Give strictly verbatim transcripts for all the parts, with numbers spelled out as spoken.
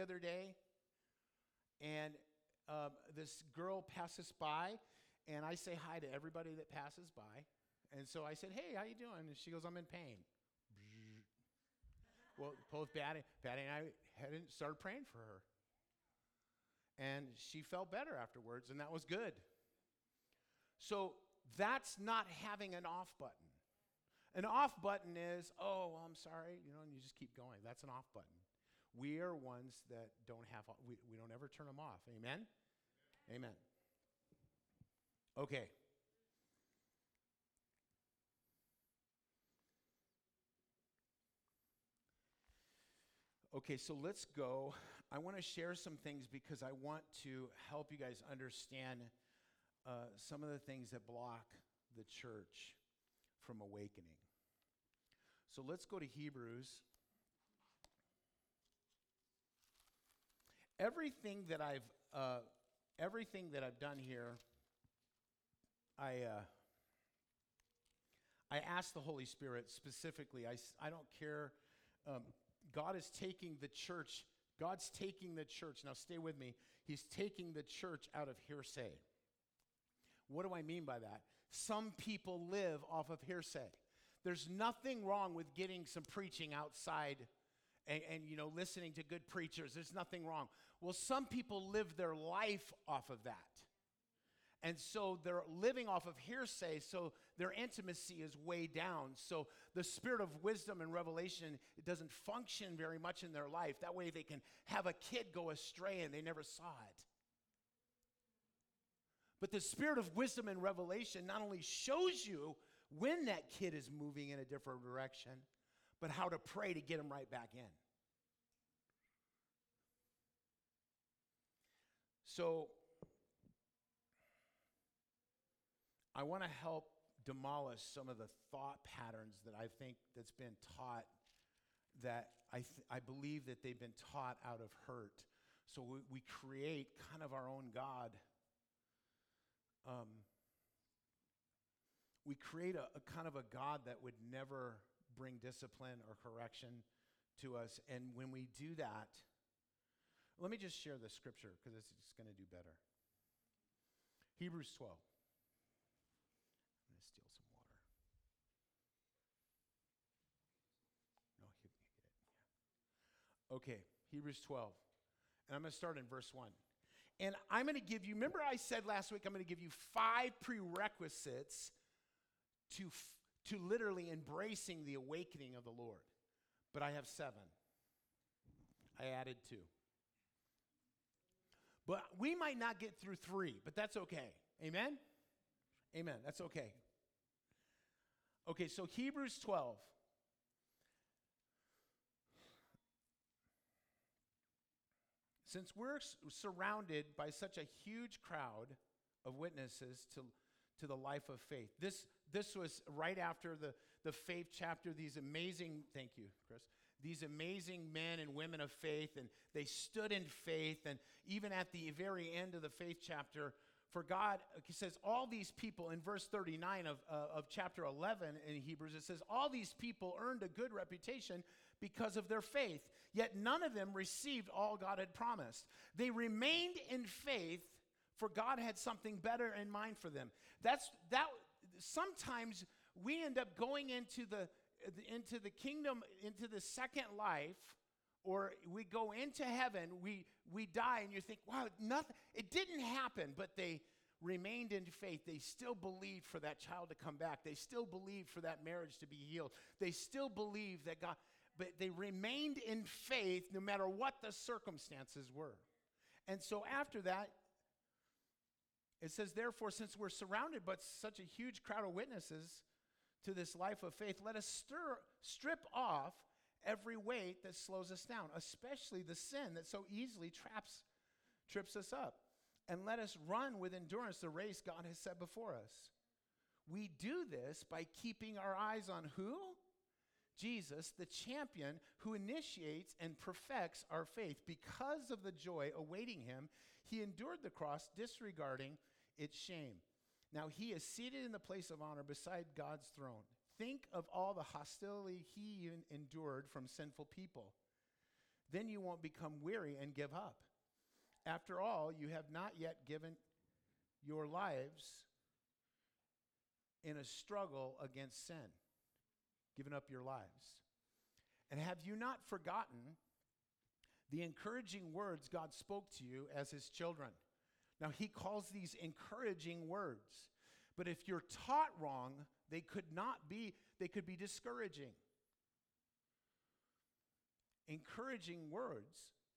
other day, and um, this girl passes by, and I say hi to everybody that passes by. And so I said, hey, how you doing? And she goes, I'm in pain. Well, both Patty, Patty and I had started praying for her. And she felt better afterwards, and that was good. So that's not having an off button. An off button is, oh, well, I'm sorry, you know, and you just keep going. That's an off button. We are ones that don't have, we, we don't ever turn them off. Amen? Amen. Okay. Okay, so let's go. I want to share some things because I want to help you guys understand uh, some of the things that block the church from awakening. So let's go to Hebrews. Everything that I've uh, everything that I've done here, I uh, I asked the Holy Spirit specifically. I I don't care. Um, God is taking the church. God's taking the church. Now stay with me. He's taking the church out of hearsay. What do I mean by that? Some people live off of hearsay. There's nothing wrong with getting some preaching outside and, and you know, listening to good preachers. There's nothing wrong. Well, some people live their life off of that. And so they're living off of hearsay, so their intimacy is way down. So the spirit of wisdom and revelation, it doesn't function very much in their life. That way they can have a kid go astray and they never saw it. But the spirit of wisdom and revelation not only shows you when that kid is moving in a different direction, but how to pray to get him right back in. So I want to help demolish some of the thought patterns that I think that's been taught, that I th- I believe that they've been taught out of hurt. So we, we create kind of our own God. Um, we create a, a kind of a God that would never bring discipline or correction to us. And when we do that, let me just share the scripture because it's just going to do better. Hebrews twelve. I'm going to steal some water. No, he, he get it. Yeah. Okay, Hebrews twelve. And I'm going to start in verse one. And I'm going to give you, remember I said last week, I'm going to give you five prerequisites to, f- to literally embracing the awakening of the Lord. But I have seven. I added two. But we might not get through three, but that's okay. Amen? Amen. That's okay. Okay, so Hebrews twelve. Since we're s- surrounded by such a huge crowd of witnesses to, to the life of faith. This, this was right after the, the faith chapter, these amazing, thank you, Chris, these amazing men and women of faith, and they stood in faith, and even at the very end of the faith chapter, for God, he says, all these people, in verse thirty-nine of, uh, of chapter eleven in Hebrews, it says, all these people earned a good reputation because of their faith, yet none of them received all God had promised. They remained in faith, for God had something better in mind for them. That's that. Sometimes we end up going into the into the kingdom, into the second life, or we go into heaven, we we die, and you think, wow, nothing, it didn't happen, but they remained in faith. They still believed for that child to come back. They still believed for that marriage to be healed. They still believed that God, but they remained in faith no matter what the circumstances were. And so after that, it says, therefore, since we're surrounded by such a huge crowd of witnesses to this life of faith, let us stir, strip off every weight that slows us down, especially the sin that so easily traps, trips us up. And let us run with endurance the race God has set before us. We do this by keeping our eyes on who? Jesus, the champion who initiates and perfects our faith. Because of the joy awaiting him, he endured the cross, disregarding its shame. Now he is seated in the place of honor beside God's throne. Think of all the hostility he endured from sinful people. Then you won't become weary and give up. After all, you have not yet given your lives in a struggle against sin, given up your lives. And have you not forgotten the encouraging words God spoke to you as his children? Now, he calls these encouraging words. But if you're taught wrong, they could not be, they could be discouraging. Encouraging words.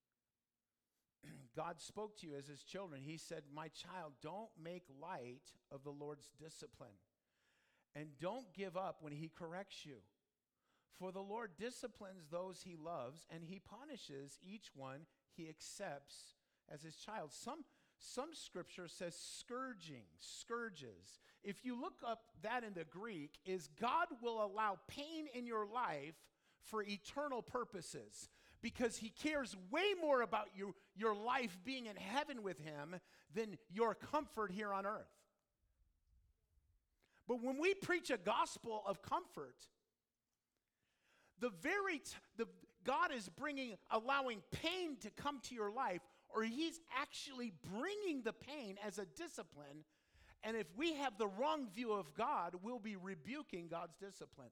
God spoke to you as his children. He said, my child, don't make light of the Lord's discipline. And don't give up when he corrects you. For the Lord disciplines those he loves, and he punishes each one he accepts as his child. Some, some scripture says scourging, scourges. If you look up that in the Greek, is God will allow pain in your life for eternal purposes, because he cares way more about you, your life being in heaven with him than your comfort here on earth. But when we preach a gospel of comfort, the very t- the God is bringing, allowing pain to come to your life, or he's actually bringing the pain as a discipline. And if we have the wrong view of God, we'll be rebuking God's discipline.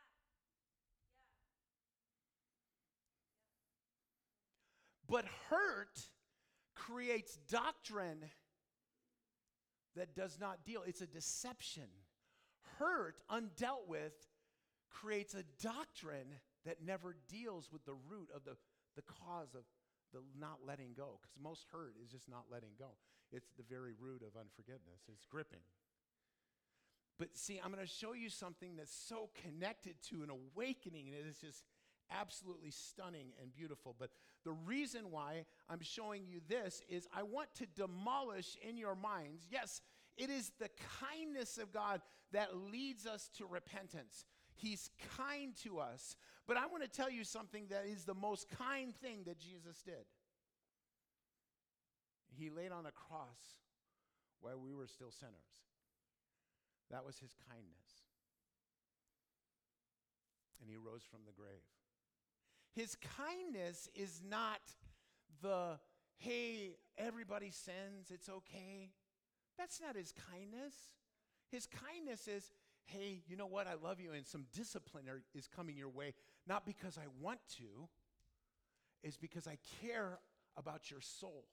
But hurt creates doctrine that does not deal. It's a deception. Hurt, undealt with, creates a doctrine that never deals with the root of the, the cause of the not letting go. Because most hurt is just not letting go. It's the very root of unforgiveness. It's gripping. But see, I'm going to show you something that's so connected to an awakening, and it is just absolutely stunning and beautiful. But the reason why I'm showing you this is I want to demolish in your minds, yes, it is the kindness of God that leads us to repentance. He's kind to us. But I want to tell you something that is the most kind thing that Jesus did. He laid on a cross while we were still sinners. That was his kindness. And he rose from the grave. His kindness is not the, hey, everybody sins, it's okay. That's not his kindness. His kindness is, hey, you know what, I love you, and some discipline are, is coming your way, not because I want to, it's because I care about your soul.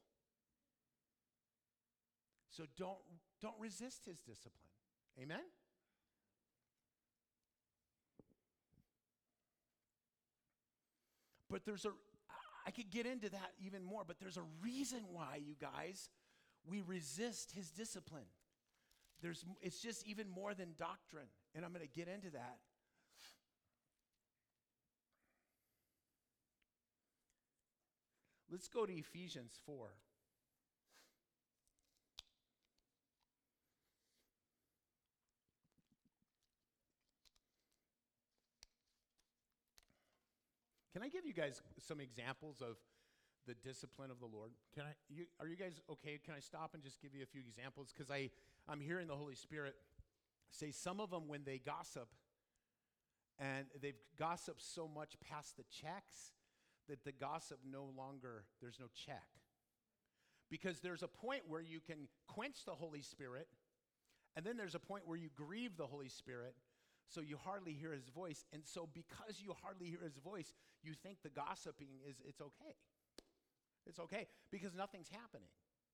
So don't, don't resist his discipline. Amen? But there's a, I could get into that even more, but there's a reason why, you guys, we resist his discipline. There's, it's just even more than doctrine, and I'm going to get into that. Let's go to Ephesians four. Can I give you guys some examples of the discipline of the Lord? Can I? You, are you guys okay? Can I stop and just give you a few examples? Because I, I'm hearing the Holy Spirit say some of them when they gossip, and they've gossiped so much past the checks that the gossip no longer, there's no check. Because there's a point where you can quench the Holy Spirit, and then there's a point where you grieve the Holy Spirit, so you hardly hear his voice. And so because you hardly hear his voice, you think the gossiping is, it's okay. It's okay, because nothing's happening.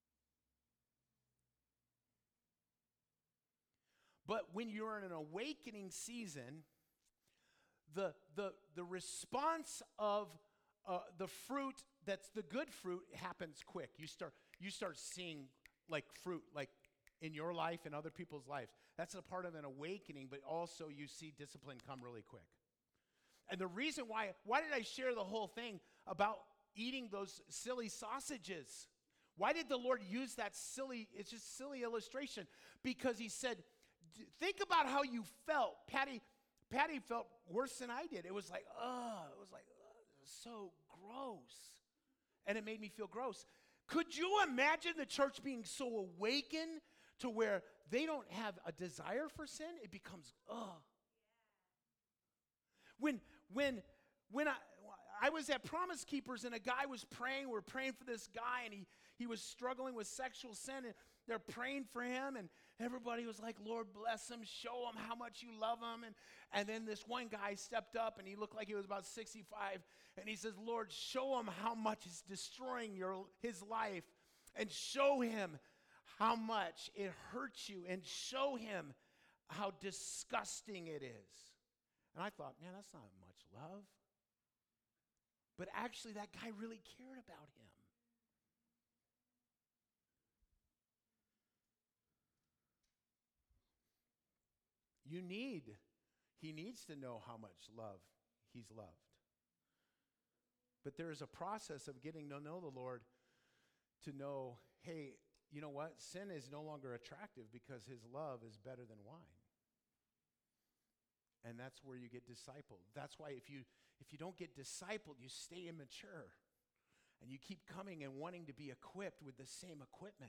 But when you're in an awakening season, the, the, the response of uh, the fruit that's the good fruit happens quick. You start, you start seeing like fruit, like in your life and other people's lives. That's a part of an awakening, but also you see discipline come really quick. And the reason why, why did I share the whole thing about eating those silly sausages? Why did the Lord use that silly, it's just silly illustration? Because he said, think about how you felt. Patty, Patty felt worse than I did. It was like, ugh, it was like, ugh, it was so gross. And it made me feel gross. Could you imagine the church being so awakened to where they don't have a desire for sin? It becomes, ugh. When, when, when I, I was at Promise Keepers, and a guy was praying. We're praying for this guy, and he, he was struggling with sexual sin, and they're praying for him, and everybody was like, Lord, bless him, show him how much you love him. And, and then this one guy stepped up, and he looked like he was about sixty-five, and he says, Lord, show him how much it's destroying your, his life, and show him how much it hurts you, and show him how disgusting it is. And I thought, man, that's not much love. But actually, that guy really cared about him. You need, he needs to know how much love he's loved. But there is a process of getting to know the Lord to know, hey, you know what? Sin is no longer attractive because his love is better than wine. And that's where you get discipled. That's why if you if you don't get discipled, you stay immature. And you keep coming and wanting to be equipped with the same equipment.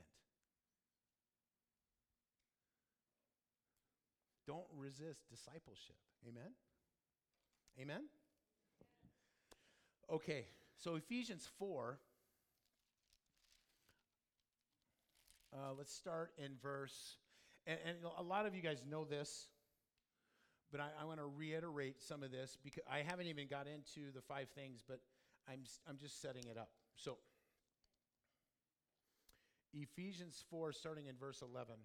Don't resist discipleship. Amen? Amen? Okay, so Ephesians four. Uh, let's start in verse, and, and a lot of you guys know this, but I, I want to reiterate some of this because I haven't even got into the five things, but I'm I'm just setting it up. So, Ephesians four, starting in verse eleven.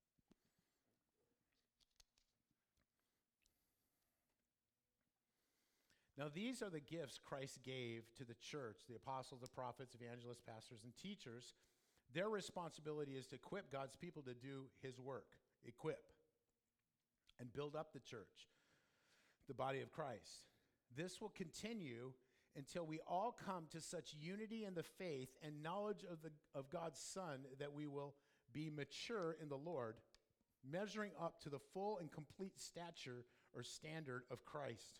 Now these are the gifts Christ gave to the church, the apostles, the prophets, evangelists, pastors, and teachers. Their responsibility is to equip God's people to do his work. Equip. And build up the church, the body of Christ. This will continue until we all come to such unity in the faith and knowledge of, the, of God's Son that we will be mature in the Lord, measuring up to the full and complete stature or standard of Christ.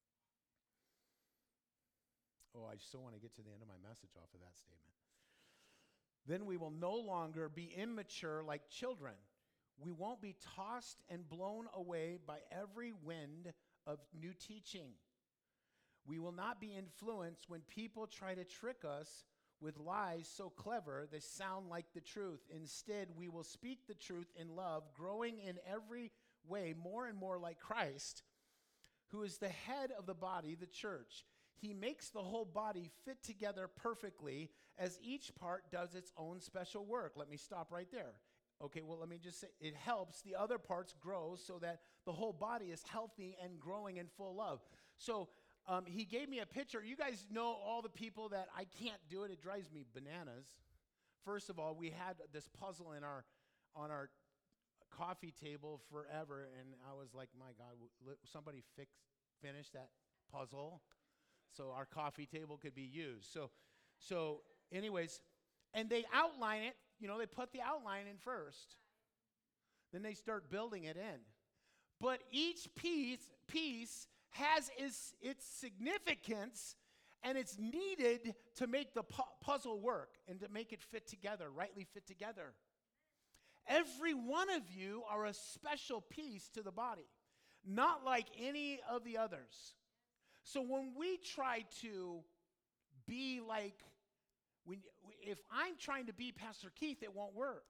Oh, I so want to get to the end of my message off of that statement. Then we will no longer be immature like children. We won't be tossed and blown away by every wind of new teaching. We will not be influenced when people try to trick us with lies so clever they sound like the truth. Instead, we will speak the truth in love, growing in every way more and more like Christ, who is the head of the body, the church. He makes the whole body fit together perfectly as each part does its own special work. Let me stop right there. Okay, well, let me just say, it helps the other parts grow so that the whole body is healthy and growing in full love. So um, he gave me a picture. You guys know all the people that I can't do it. It drives me bananas. First of all, we had this puzzle in our on our coffee table forever, and I was like, my God, w- somebody fix finish that puzzle so our coffee table could be used. So, so anyways, and they outline it. You know, they put the outline in first. Then they start building it in. But each piece piece has its, its significance, and it's needed to make the pu- puzzle work and to make it fit together, rightly fit together. Every one of you are a special piece to the body, not like any of the others. So when we try to be like, when, if I'm trying to be Pastor Keith, it won't work.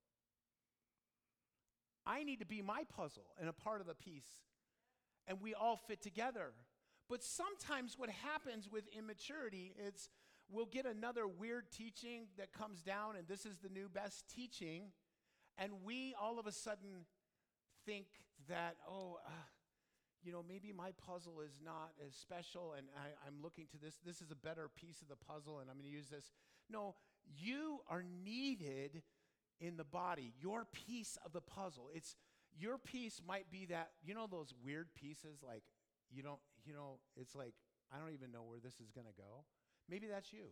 I need to be my puzzle and a part of the piece, and we all fit together. But sometimes what happens with immaturity is we'll get another weird teaching that comes down, and this is the new best teaching, and we all of a sudden think that, oh, uh, you know, maybe my puzzle is not as special, and I, I'm looking to this. This is a better piece of the puzzle, and I'm going to use this. No, you are needed in the body. Your piece of the puzzle. It's your piece might be that, you know, those weird pieces, like you don't, you know, it's like, I don't even know where this is going to go. Maybe that's you.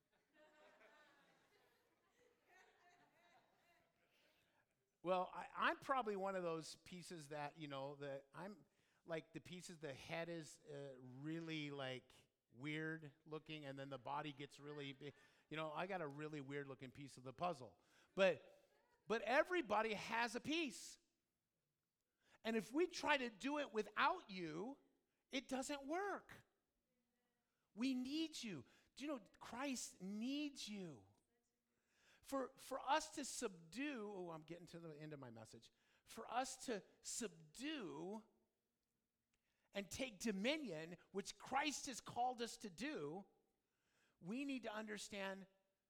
Well, I, I'm probably one of those pieces that, you know, that I'm like the pieces, the head is uh, really like weird looking, and then the body gets really big. You know, I got a really weird looking piece of the puzzle. But but everybody has a piece. And if we try to do it without you, it doesn't work. We need you. Do you know Christ needs you? For, for us to subdue, oh, I'm getting to the end of my message. For us to subdue and take dominion, which Christ has called us to do, we need to understand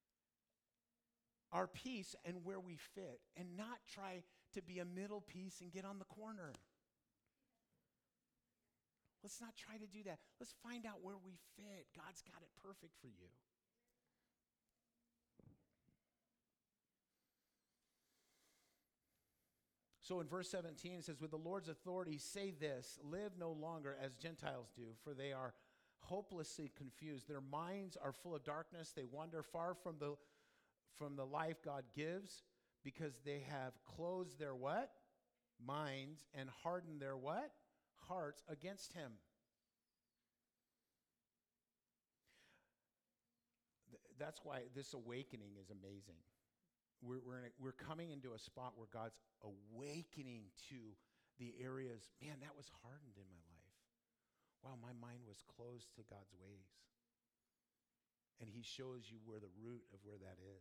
our piece and where we fit and not try to be a middle piece and get on the corner. Let's not try to do that. Let's find out where we fit. God's got it perfect for you. So in verse seventeen, it says, with the Lord's authority, say this, live no longer as Gentiles do, for they are hopelessly confused. Their minds are full of darkness. They wander far from the, from the life God gives, because they have closed their what? Minds, and hardened their what? Hearts against him. Th- that's why this awakening is amazing. We're, we're, in a, we're coming into a spot where God's awakening to the areas, man, that was hardened in my life. Wow, my mind was closed to God's ways. And he shows you where the root of where that is.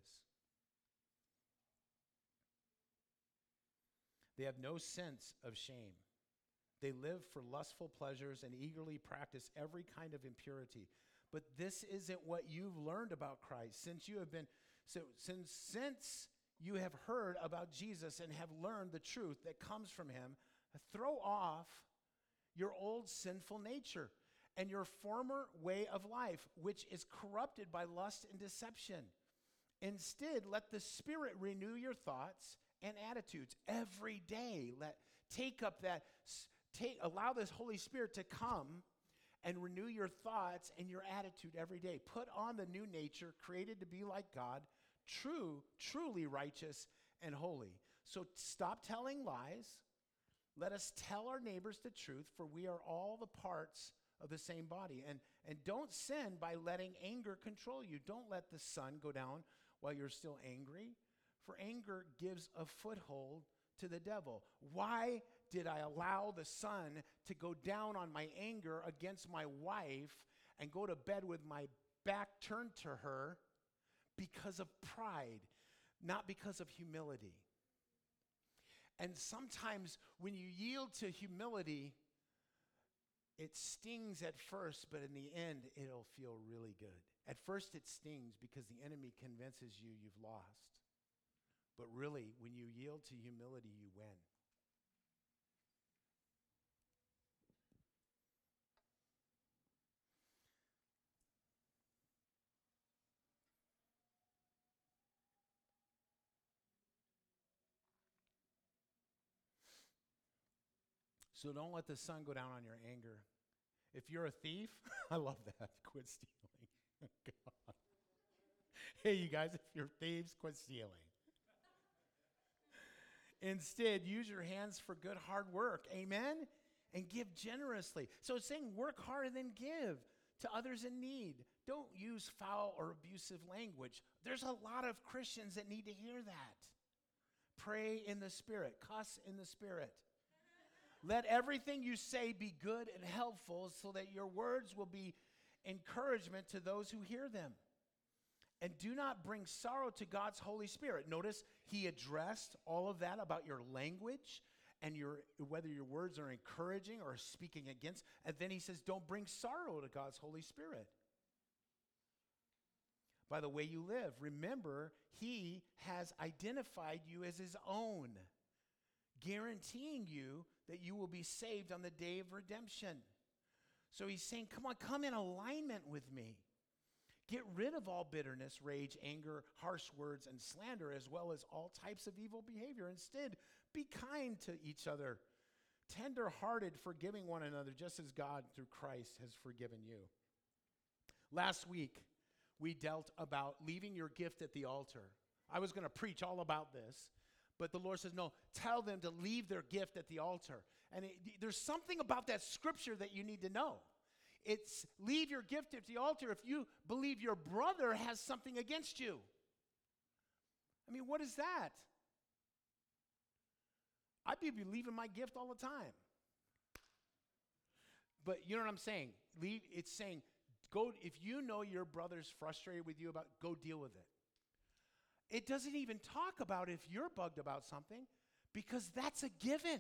They have no sense of shame. They live for lustful pleasures and eagerly practice every kind of impurity. But this isn't what you've learned about Christ. Since you have been, so since, since you have heard about Jesus and have learned the truth that comes from him, throw off your old sinful nature and your former way of life, which is corrupted by lust and deception. Instead, let the Spirit renew your thoughts and attitudes every day. Let take up that, take allow this Holy Spirit to come and renew your thoughts and your attitude every day. Put on the new nature, created to be like God, true, truly righteous and holy. So stop telling lies. Let us tell our neighbors the truth, for we are all the parts of the same body. And, and don't sin by letting anger control you. Don't let the sun go down while you're still angry, for anger gives a foothold to the devil. Why did I allow the sun to go down on my anger against my wife and go to bed with my back turned to her? Because of pride, not because of humility. And sometimes when you yield to humility, it stings at first, but in the end, it'll feel really good. At first, it stings because the enemy convinces you you've lost. But really, when you yield to humility, you win. So don't let the sun go down on your anger. If you're a thief, I love that. Quit stealing. God. Hey, you guys, if you're thieves, quit stealing. Instead, use your hands for good, hard work. Amen? And give generously. So it's saying work hard and then give to others in need. Don't use foul or abusive language. There's a lot of Christians that need to hear that. Pray in the Spirit. Cuss in the Spirit. Let everything you say be good and helpful, so that your words will be encouragement to those who hear them. And do not bring sorrow to God's Holy Spirit. Notice he addressed all of that about your language and your whether your words are encouraging or speaking against. And then he says, don't bring sorrow to God's Holy Spirit by the way you live. Remember, he has identified you as his own, guaranteeing you that you will be saved on the day of redemption. So he's saying, come on, come in alignment with me. Get rid of all bitterness, rage, anger, harsh words, and slander, as well as all types of evil behavior. Instead, be kind to each other, tender-hearted, forgiving one another, just as God, through Christ, has forgiven you. Last week, we dealt about leaving your gift at the altar. I was going to preach all about this, but the Lord says, no, tell them to leave their gift at the altar. And it, there's something about that scripture that you need to know. It's leave your gift at the altar if you believe your brother has something against you. I mean, what is that? I'd be leaving my gift all the time. But you know what I'm saying? Leave, it's saying, Go, if you know your brother's frustrated with you about, go deal with it. It doesn't even talk about if you're bugged about something, because that's a given.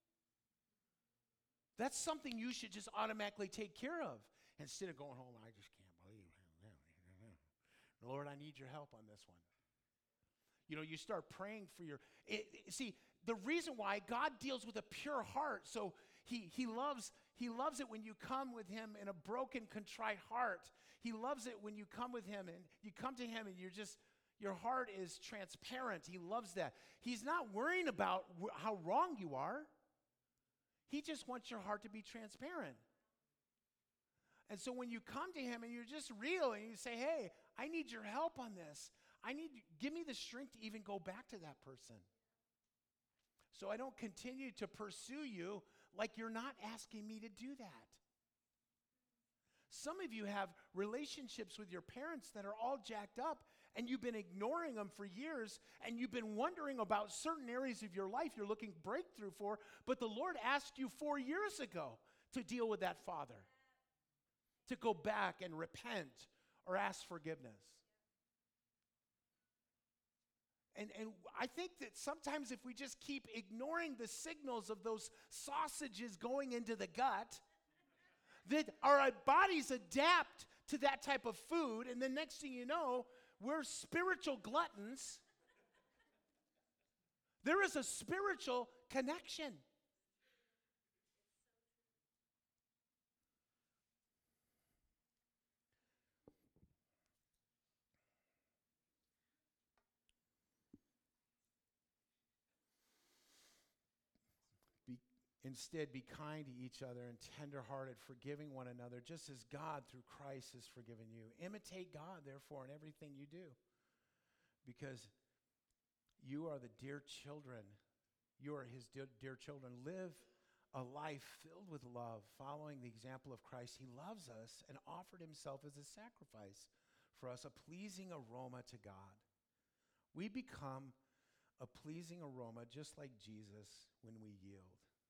That's something you should just automatically take care of. Instead of going home, I just can't believe it. Lord, I need your help on this one. You know, you start praying for your, it, it, see, the reason why God deals with a pure heart, so he, he loves he loves it when you come with him in a broken, contrite heart. He loves it when you come with him and you come to him and you're just, your heart is transparent. He loves that. He's not worrying about wh- how wrong you are. He just wants your heart to be transparent. And so when you come to him and you're just real and you say, hey, I need your help on this. I need, give me the strength to even go back to that person. So I don't continue to pursue you like you're not asking me to do that. Some of you have relationships with your parents that are all jacked up, and you've been ignoring them for years, and you've been wondering about certain areas of your life you're looking breakthrough for, but the Lord asked you four years ago to deal with that father, to go back and repent or ask forgiveness. And, and I think that sometimes if we just keep ignoring the signals of those sausages going into the gut, that our bodies adapt to that type of food, and the next thing you know, we're spiritual gluttons. There is a spiritual connection. Instead, be kind to each other and tenderhearted, forgiving one another, just as God, through Christ, has forgiven you. Imitate God, therefore, in everything you do, because you are the dear children. You are his dear, dear children. Live a life filled with love, following the example of Christ. He loves us and offered himself as a sacrifice for us, a pleasing aroma to God. We become a pleasing aroma just like Jesus when we yield.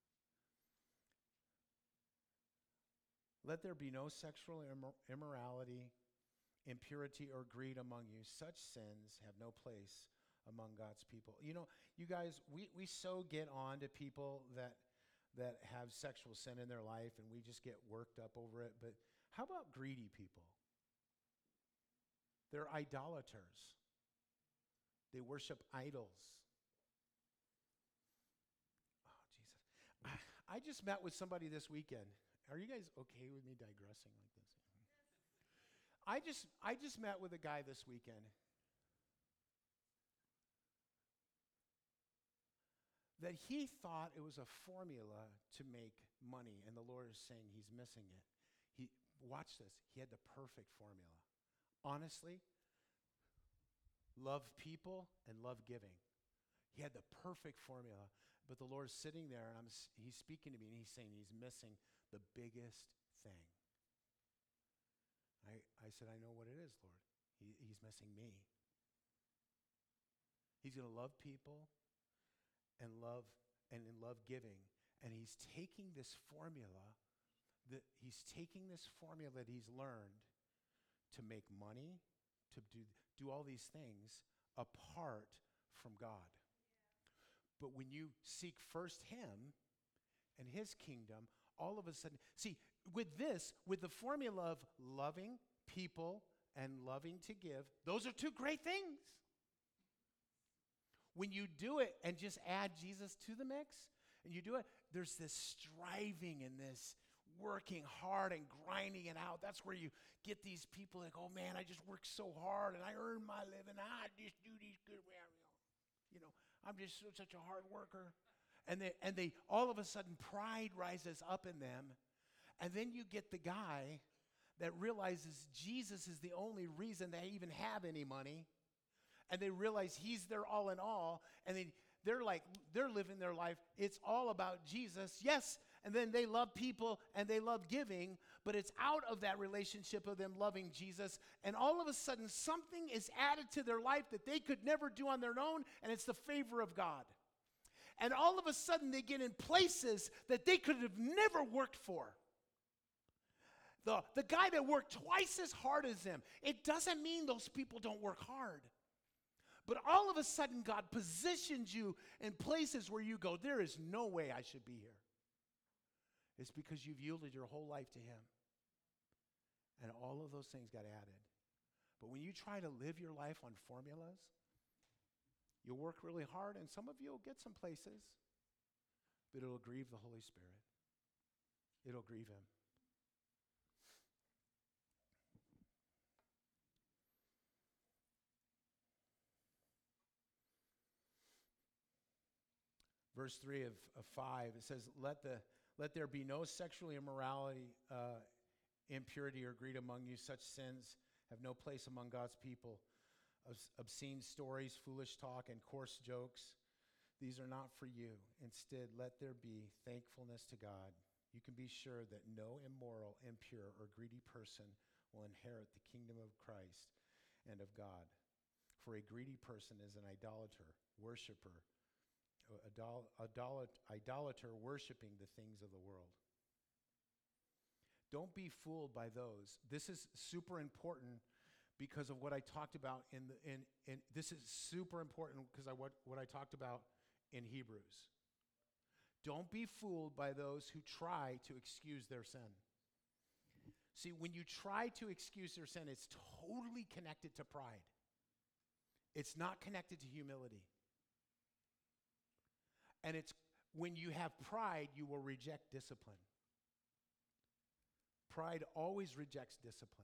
Let there be no sexual immor- immorality, impurity, or greed among you. Such sins have no place among God's people. You know, you guys, we, we so get on to people that that have sexual sin in their life, and we just get worked up over it. But how about greedy people? They're idolaters. They worship idols. Oh, Jesus. I, I just met with somebody this weekend. Are you guys okay with me digressing like this? I just I just met with a guy this weekend that he thought it was a formula to make money, and the Lord is saying he's missing it. He watch this. He had the perfect formula. Honestly, love people and love giving. He had the perfect formula, but the Lord's sitting there, and I'm, he's speaking to me, and he's saying he's missing the biggest thing. I, I said, I know what it is, Lord. He, he's missing me. He's going to love people and love and in love giving, and he's taking this formula, that he's taking this formula that he's learned to make money, to do do all these things apart from God. But when you seek first him and his kingdom, all of a sudden, see, with this, with the formula of loving people and loving to give, those are two great things. When you do it and just add Jesus to the mix, and you do it, there's this striving and this working hard and grinding it out. That's where you get these people like, oh man, I just work so hard and I earn my living. I just do these good, you know, I'm just such a hard worker. And they, and they, all of a sudden, pride rises up in them. And then you get the guy that realizes Jesus is the only reason they even have any money. And they realize he's their all in all. And they, they're like, they're living their life. It's all about Jesus. Yes. And then they love people and they love giving. But it's out of that relationship of them loving Jesus. And all of a sudden, something is added to their life that they could never do on their own. And it's the favor of God. And all of a sudden, they get in places that they could have never worked for. the, the guy that worked twice as hard as them. It doesn't mean those people don't work hard. But all of a sudden, God positions you in places where you go, there is no way I should be here. It's because you've yielded your whole life to him. And all of those things got added. But when you try to live your life on formulas, you'll work really hard, and some of you will get some places, but it'll grieve the Holy Spirit. It'll grieve him. Verse three of, of five, it says, let the let there be no sexual immorality, uh, impurity, or greed among you. Such sins have no place among God's people. Obs- obscene stories, foolish talk, and coarse jokes, these are not for you. Instead, let there be thankfulness to God. You can be sure that no immoral, impure, or greedy person will inherit the kingdom of Christ and of God. For a greedy person is an idolater, worshiper, idol, idolat, idolater worshiping the things of the world. Don't be fooled by those. This is super important because of what I talked about in the in, in this is super important because I what, what I talked about in Hebrews. Don't be fooled by those who try to excuse their sin. See, when you try to excuse their sin, it's totally connected to pride. It's not connected to humility. And it's when you have pride, you will reject discipline. Pride always rejects discipline.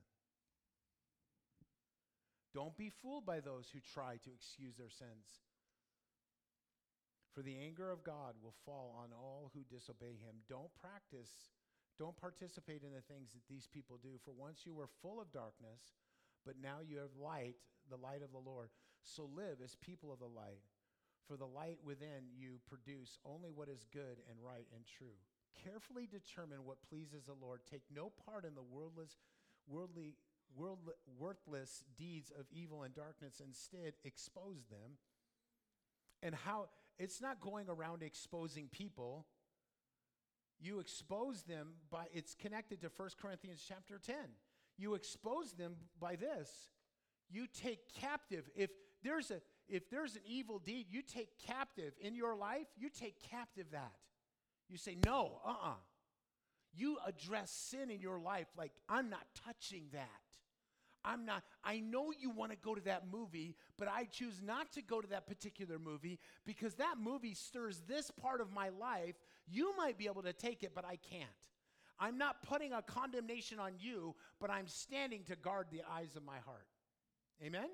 Don't be fooled by those who try to excuse their sins. For the anger of God will fall on all who disobey him. Don't practice, don't participate in the things that these people do. For once you were full of darkness, but now you have light, the light of the Lord. So live as people of the light. For the light within you produce only what is good and right and true. Carefully determine what pleases the Lord. Take no part in the worldless, worldly, world, worthless deeds of evil and darkness. Instead, expose them. And how it's not going around exposing people. You expose them by, it's connected to First Corinthians chapter ten. You expose them by this. You take captive. If there's a if there's an evil deed, you take captive in your life, you take captive that. You say, no, uh-uh. You address sin in your life like, I'm not touching that. I'm not, I know you want to go to that movie, but I choose not to go to that particular movie because that movie stirs this part of my life. You might be able to take it, but I can't. I'm not putting a condemnation on you, but I'm standing to guard the eyes of my heart. Amen?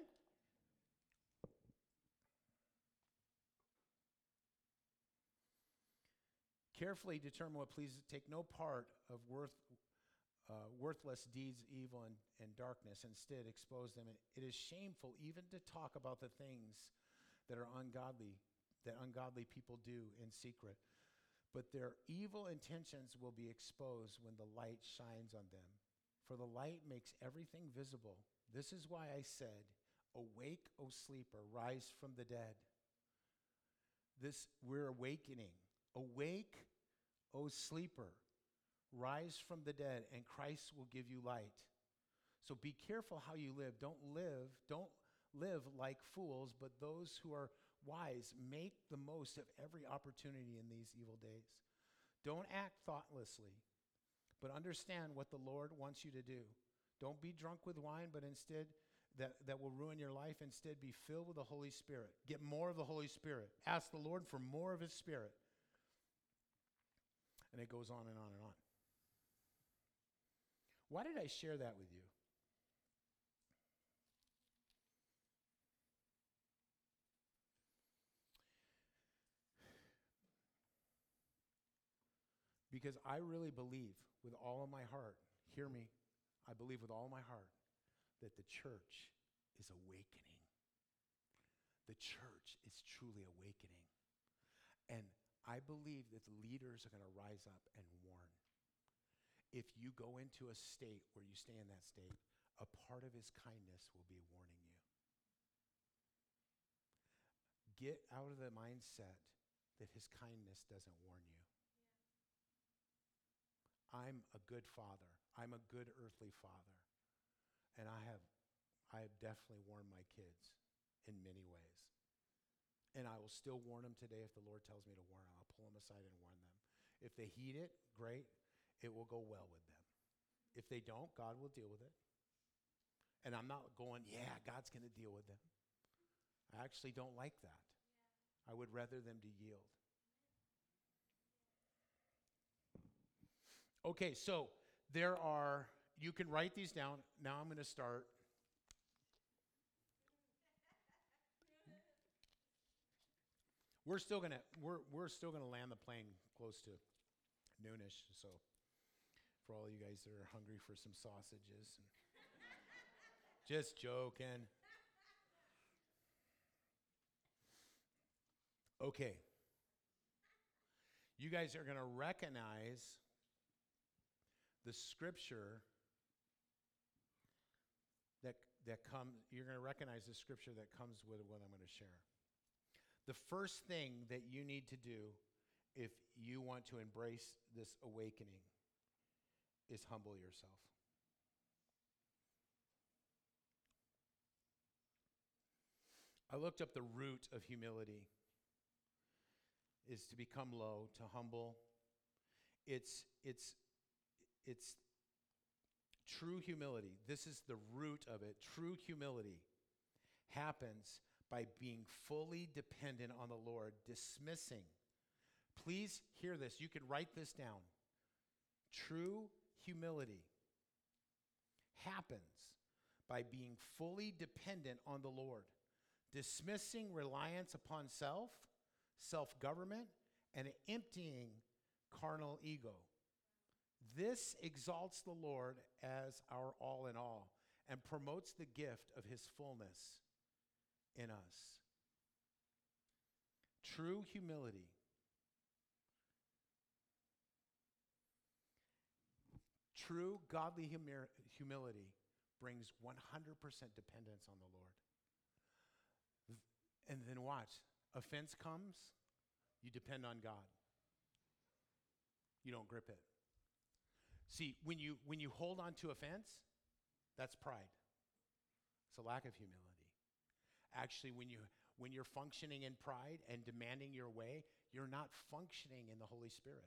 Carefully determine what pleases. Take no part of worth, uh, worthless deeds, evil, and, and darkness. Instead, expose them. It, it is shameful even to talk about the things that are ungodly, that ungodly people do in secret. But their evil intentions will be exposed when the light shines on them. For the light makes everything visible. This is why I said, awake, O sleeper, rise from the dead. This, we're awakening. Awake, O sleeper, rise from the dead, and Christ will give you light. So be careful how you live. Don't live, don't live like fools, but those who are wise. Make the most of every opportunity in these evil days. Don't act thoughtlessly, but understand what the Lord wants you to do. Don't be drunk with wine, but instead that, that will ruin your life. Instead, be filled with the Holy Spirit. Get more of the Holy Spirit. Ask the Lord for more of his Spirit. And it goes on and on and on. Why did I share that with you? Because I really believe with all of my heart, hear me, I believe with all my heart that the church is awakening. The church is truly awakening. And I believe that the leaders are going to rise up and warn. If you go into a state where you stay in that state, a part of his kindness will be warning you. Get out of the mindset that his kindness doesn't warn you. I'm a good father. I'm a good earthly father. And I have, I have definitely warned my kids in many ways. And I will still warn them today if the Lord tells me to warn them. I'll pull them aside and warn them. If they heed it, great. It will go well with them. If they don't, God will deal with it. And I'm not going, yeah, God's going to deal with them. I actually don't like that. I would rather them to yield. Okay, so there are, you can write these down. Now I'm going to start. We're still going to we're we're still going to land the plane close to noonish, so for all you guys that are hungry for some sausages. Just joking. Okay. You guys are going to recognize the scripture that that comes, you're going to recognize the scripture that comes with what I'm going to share. The first thing that you need to do if you want to embrace this awakening is humble yourself. I looked up the root of humility is to become low, to humble. It's it's it's true humility. This is the root of it. True humility happens by being fully dependent on the Lord, dismissing. Please hear this. You can write this down. True humility happens by being fully dependent on the Lord, dismissing reliance upon self, self-government, and emptying carnal ego. This exalts the Lord as our all in all and promotes the gift of his fullness in us. True humility True godly humi- humility brings one hundred percent dependence on the Lord. And then watch. Offense comes, you depend on God. You don't grip it. See, when you when you hold on to offense, that's pride. It's a lack of humility. Actually, when you when you're functioning in pride and demanding your way, you're not functioning in the Holy Spirit.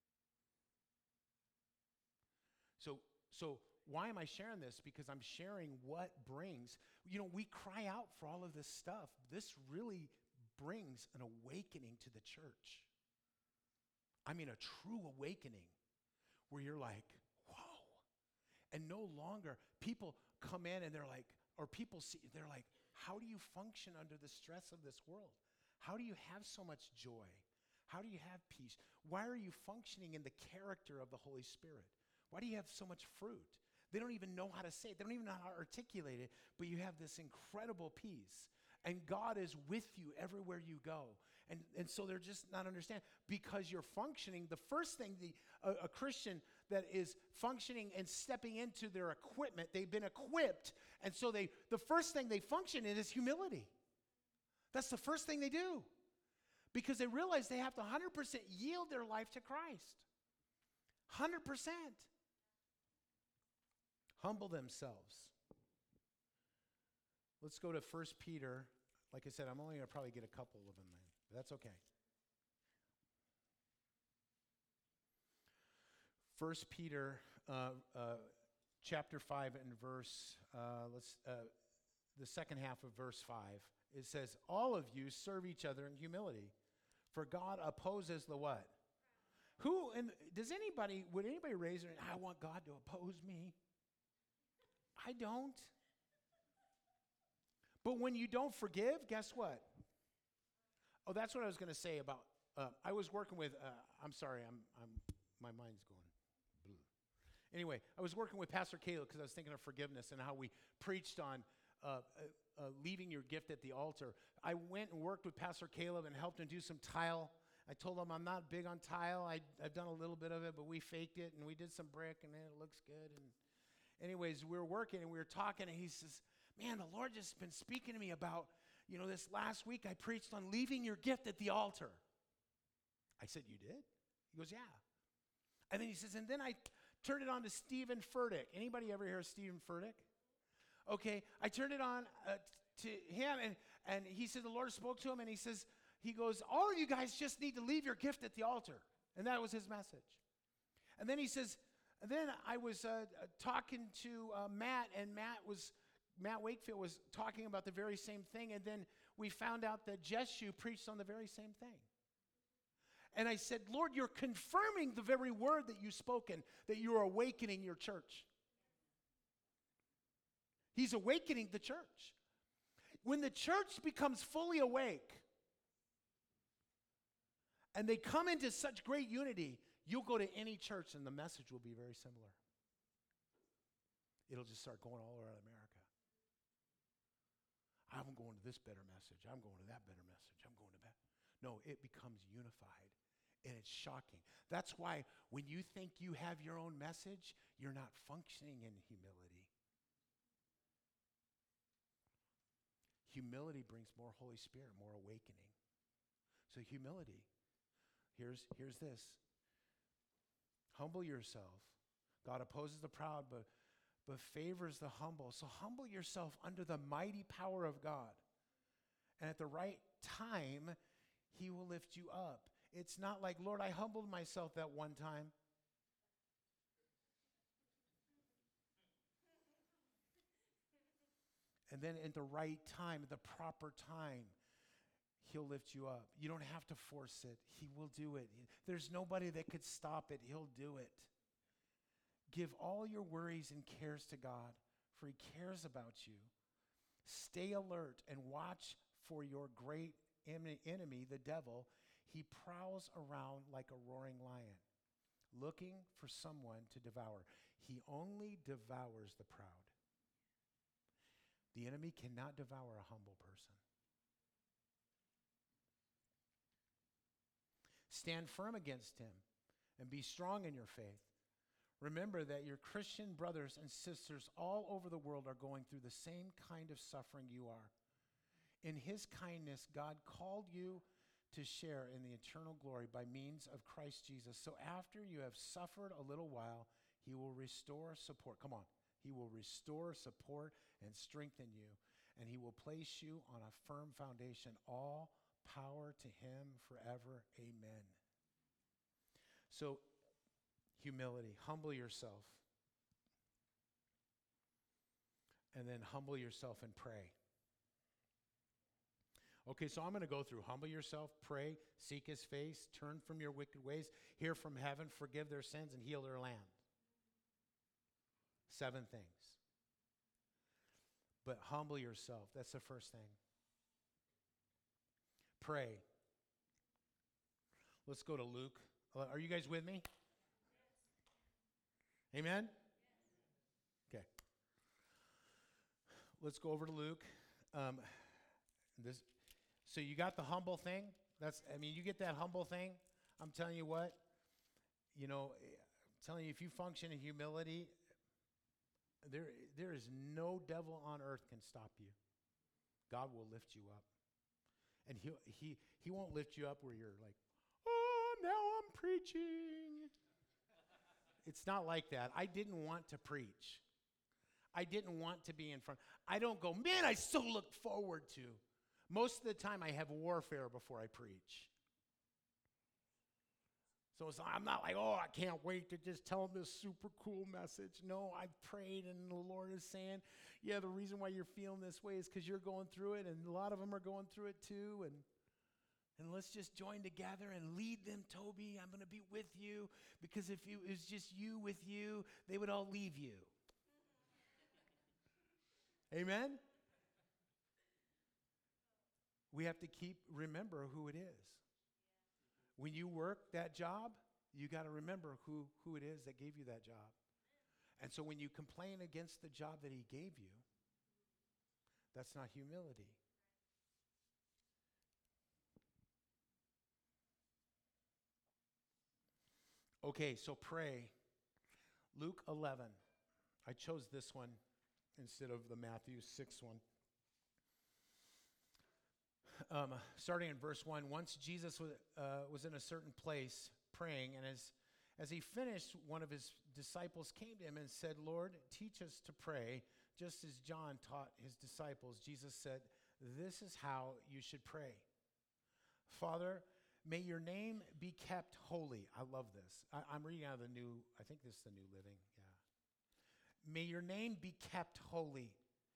So, so why am I sharing this? Because I'm sharing what brings, you know, we cry out for all of this stuff. This really brings an awakening to the church. I mean, a true awakening where you're like, whoa. And no longer, people come in and they're like, or people see, they're like, how do you function under the stress of this world? How do you have so much joy? How do you have peace? Why are you functioning in the character of the Holy Spirit? Why do you have so much fruit? They don't even know how to say it. They don't even know how to articulate it, but you have this incredible peace. And God is with you everywhere you go. And, and so they're just not understanding. Because you're functioning, the first thing the, a, a Christian that is functioning and stepping into their equipment, they've been equipped. And so they the first thing they function in is humility. That's the first thing they do. Because they realize they have to one hundred percent yield their life to Christ. one hundred percent. Humble themselves. Let's go to First Peter. Like I said, I'm only going to probably get a couple of them then. But that's okay. First Peter uh, uh, chapter five and verse, uh, let's uh, the second half of verse five. It says, all of you serve each other in humility, for God opposes the what? Who, and does anybody, would anybody raise their hand, I want God to oppose me? I don't. But when you don't forgive, guess what? Oh, that's what I was going to say about, uh, I was working with, uh, I'm sorry, I'm, I'm, my mind's going blue. Anyway, I was working with Pastor Caleb because I was thinking of forgiveness and how we preached on uh, uh, uh, leaving your gift at the altar. I went and worked with Pastor Caleb and helped him do some tile. I told him I'm not big on tile. I, I've done a little bit of it, but we faked it, and we did some brick, and it looks good. And anyways, we were working, and we were talking, and he says, man, the Lord just been speaking to me about, you know, this last week I preached on leaving your gift at the altar. I said, you did? He goes, yeah. And then he says, and then I turned it on to Stephen Furtick. Anybody ever hear of Stephen Furtick? Okay, I turned it on uh, to him, and, and he said the Lord spoke to him, and he says, he goes, all of you guys just need to leave your gift at the altar. And that was his message. And then he says, and then I was uh, talking to uh, Matt, and Matt was, Matt Wakefield was talking about the very same thing, and then we found out that Jeshu preached on the very same thing. And I said, Lord, you're confirming the very word that you've spoken, that you're awakening your church. He's awakening the church. When the church becomes fully awake and they come into such great unity, you'll go to any church and the message will be very similar. It'll just start going all around America. I'm going to this better message. I'm going to that better message. I'm going to that. No, it becomes unified, and it's shocking. That's why when you think you have your own message, you're not functioning in humility. Humility brings more Holy Spirit, more awakening. So humility, here's, here's this. Humble yourself. God opposes the proud, but, but favors the humble. So humble yourself under the mighty power of God. And at the right time, he will lift you up. It's not like, Lord, I humbled myself that one time. And then at the right time, at the proper time, he'll lift you up. You don't have to force it. He will do it. There's nobody that could stop it. He'll do it. Give all your worries and cares to God, for he cares about you. Stay alert and watch for your great enemy, the devil. He prowls around like a roaring lion, looking for someone to devour. He only devours the proud. The enemy cannot devour a humble person. Stand firm against him and be strong in your faith. Remember that your Christian brothers and sisters all over the world are going through the same kind of suffering you are. In his kindness, God called you to share in the eternal glory by means of Christ Jesus. So after you have suffered a little while, he will restore, support. Come on. He will restore, support, and strengthen you. And he will place you on a firm foundation. All power to him forever. Amen. So, humility. Humble yourself. And then humble yourself and pray. Okay, so I'm going to go through humble yourself, pray, seek his face, turn from your wicked ways, hear from heaven, forgive their sins, and heal their land. Seven things. But humble yourself. That's the first thing. Pray. Let's go to Luke. Are you guys with me? Amen? Okay. Let's go over to Luke. Um, this. So you got the humble thing. That's. I mean, you get that humble thing. I'm telling you what. You know, I'm telling you, if you function in humility, there, there is no devil on earth can stop you. God will lift you up. And he he he won't lift you up where you're like, oh, now I'm preaching. It's not like that. I didn't want to preach. I didn't want to be in front. I don't go, man, I so look forward to. Most of the time I have warfare before I preach. So it's, I'm not like, oh, I can't wait to just tell them this super cool message. No, I've prayed and the Lord is saying, yeah, the reason why you're feeling this way is because you're going through it, and a lot of them are going through it too. And and let's just join together and lead them, Toby. I'm going to be with you, because if it was just you with you, they would all leave you. Amen? We have to keep, remember who it is. When you work that job, you got to remember who, who it is that gave you that job. And so when you complain against the job that he gave you, that's not humility. Okay, so pray. Luke eleven. I chose this one instead of the Matthew six one. Um, starting in verse one, once Jesus was, uh, was in a certain place praying, and as, As he finished, one of his disciples came to him and said, Lord, teach us to pray, just as John taught his disciples. Jesus said, this is how you should pray. Father, may your name be kept holy. I love this. I, I'm reading out of the new, I think this is the New Living. Yeah. May your name be kept holy.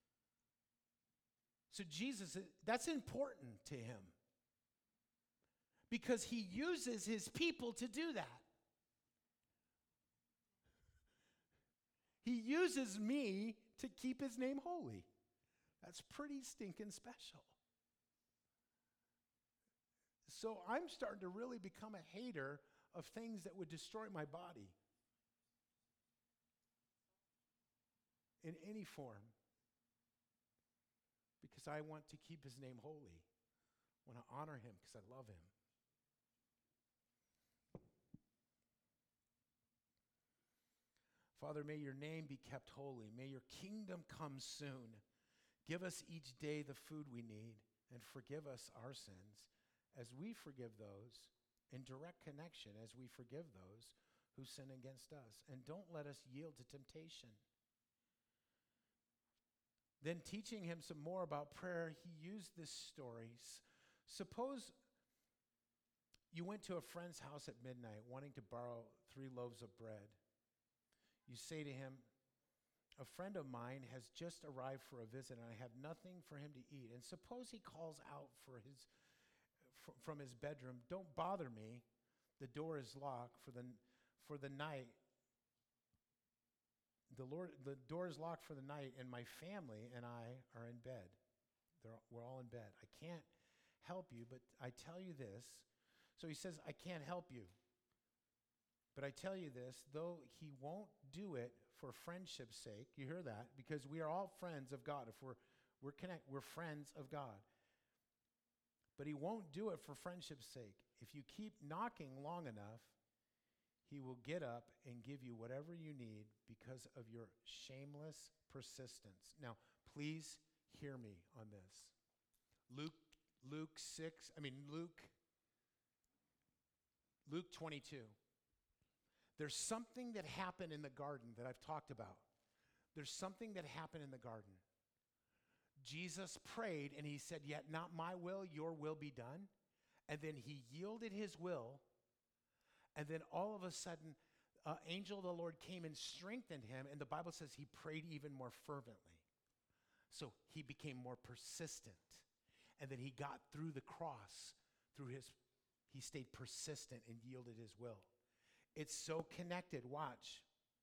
So Jesus, that's important to him because he uses his people to do that. He uses me to keep his name holy. That's pretty stinking special. So I'm starting to really become a hater of things that would destroy my body in any form because I want to keep his name holy. I want to honor him because I love him. Father, may your name be kept holy. May your kingdom come soon. Give us each day the food we need and forgive us our sins as we forgive those in direct connection as we forgive those who sin against us. And don't let us yield to temptation. Then teaching him some more about prayer, he used this story. Suppose you went to a friend's house at midnight wanting to borrow three loaves of bread. You say to him, a friend of mine has just arrived for a visit and I have nothing for him to eat. And suppose he calls out for his, f- from his bedroom, don't bother me, the door is locked for the, for the night. The Lord, the door is locked for the night and my family and I are in bed. They're, we're all in bed. I can't help you, but I tell you this. So he says, I can't help you. But I tell you this, though he won't do it for friendship's sake, you hear that? Because we are all friends of God. If we're we're connect, we're friends of God. But he won't do it for friendship's sake. If you keep knocking long enough, he will get up and give you whatever you need because of your shameless persistence. Now, please hear me on this. Luke Luke six, I mean Luke Luke twenty-two. There's something that happened in the garden that I've talked about. There's something that happened in the garden. Jesus prayed and he said, yet not my will, your will be done. And then he yielded his will. And then all of a sudden, an angel of the Lord came and strengthened him. And the Bible says he prayed even more fervently. So he became more persistent. And then he got through the cross through his, he stayed persistent and yielded his will. It's so connected. Watch.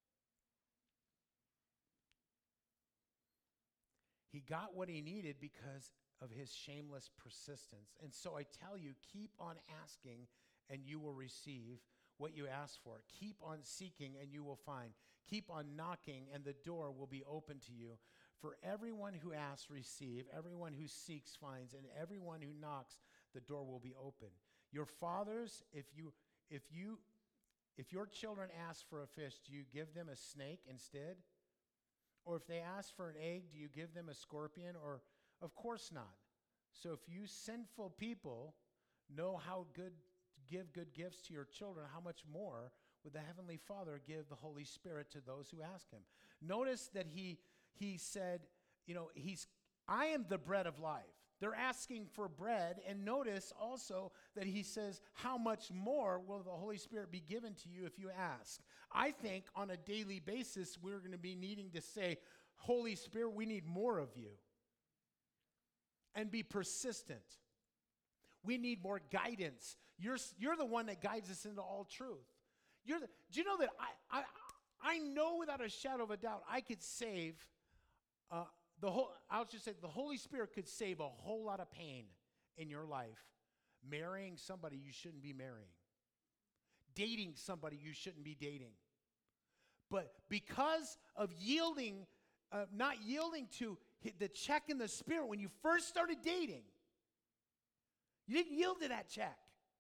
He got what he needed because of his shameless persistence. And so I tell you, keep on asking and you will receive what you ask for. Keep on seeking and you will find. Keep on knocking and the door will be open to you. For everyone who asks, receive. Everyone who seeks, finds. And everyone who knocks, the door will be open. Your fathers, if you, if you, If your children ask for a fish, do you give them a snake instead? Or if they ask for an egg, do you give them a scorpion? Or, of course not. So if you sinful people know how good to give good gifts to your children, how much more would the Heavenly Father give the Holy Spirit to those who ask him? Notice that he he said, you know, he's I am the bread of life. They're asking for bread, and notice also that he says, how much more will the Holy Spirit be given to you if you ask? I think on a daily basis, we're going to be needing to say, Holy Spirit, we need more of you. And be persistent. We need more guidance. You're, you're the one that guides us into all truth. You're the, do you know that I, I, I know without a shadow of a doubt I could save uh, The whole, I'll just say the Holy Spirit could save a whole lot of pain in your life. Marrying somebody you shouldn't be marrying. Dating somebody you shouldn't be dating. But because of yielding, uh, not yielding to the check in the Spirit when you first started dating, you didn't yield to that check.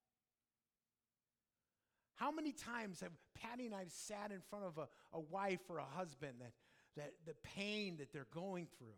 How many times have Patty and I sat in front of a, a wife or a husband that That the pain that they're going through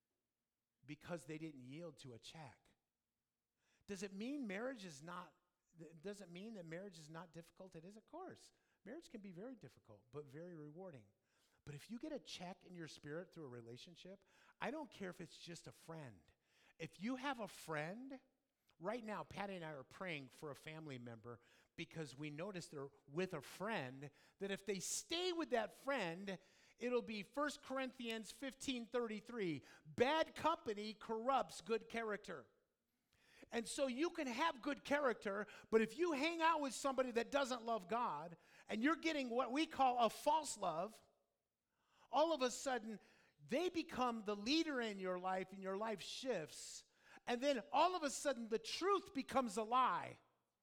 because they didn't yield to a check? Does it mean marriage is not It doesn't mean that marriage is not difficult. It is, of course. Marriage can be very difficult, but very rewarding. But if you get a check in your spirit through a relationship, I don't care if it's just a friend. If you have a friend, right now, Patty and I are praying for a family member because we notice they're with a friend, that if they stay with that friend, it'll be First Corinthians fifteen thirty-three. Bad company corrupts good character. And so you can have good character, but if you hang out with somebody that doesn't love God, and you're getting what we call a false love, all of a sudden, they become the leader in your life, and your life shifts. And then all of a sudden, the truth becomes a lie.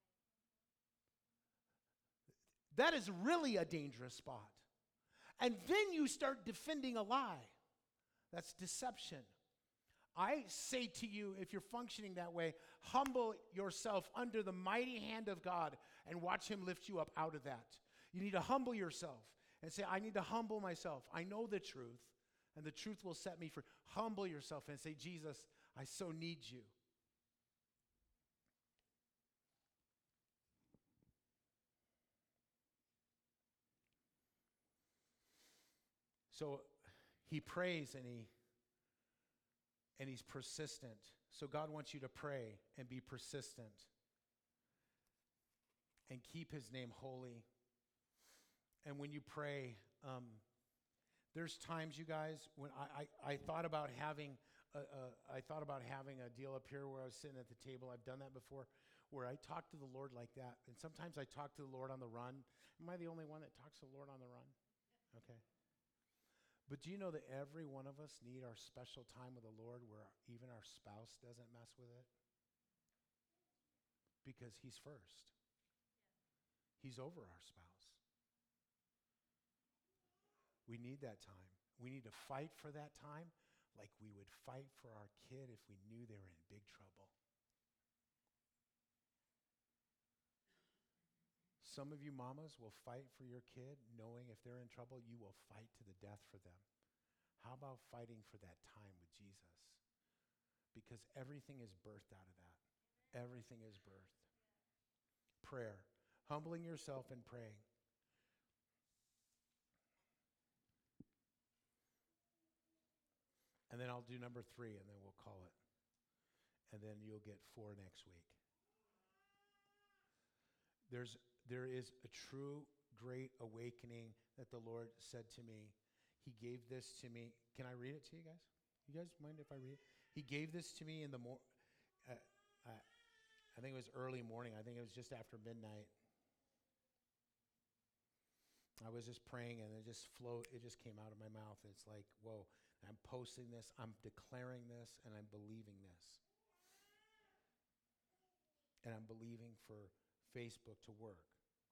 That is really a dangerous spot. And then you start defending a lie. That's deception. I say to you, if you're functioning that way, humble yourself under the mighty hand of God and watch him lift you up out of that. You need to humble yourself and say, I need to humble myself. I know the truth, and the truth will set me free. Humble yourself and say, Jesus, I so need you. So he prays and he and he's persistent. So God wants you to pray and be persistent and keep his name holy. And when you pray, um, there's times, you guys, when I, I, I thought about having a, a, I thought about having a deal up here where I was sitting at the table. I've done that before, where I talk to the Lord like that. And sometimes I talk to the Lord on the run. Am I the only one that talks to the Lord on the run? Okay. But do you know that every one of us need our special time with the Lord where even our spouse doesn't mess with it? Because he's first. He's over our spouse. We need that time. We need to fight for that time like we would fight for our kid if we knew they were in big trouble. Some of you mamas will fight for your kid knowing if they're in trouble, you will fight to the death for them. How about fighting for that time with Jesus? Because everything is birthed out of that. Everything is birthed. Prayer. Humbling yourself and praying. And then I'll do number three, and then we'll call it. And then you'll get four next week. There's, there is a true great awakening that the Lord said to me. He gave this to me. Can I read it to you guys? You guys mind if I read it? He gave this to me in the mor- uh, uh, I think it was early morning. I think it was just after midnight. I was just praying, and it just flowed. It just came out of my mouth. It's like, whoa, I'm posting this, I'm declaring this, and I'm believing this. And I'm believing for Facebook to work.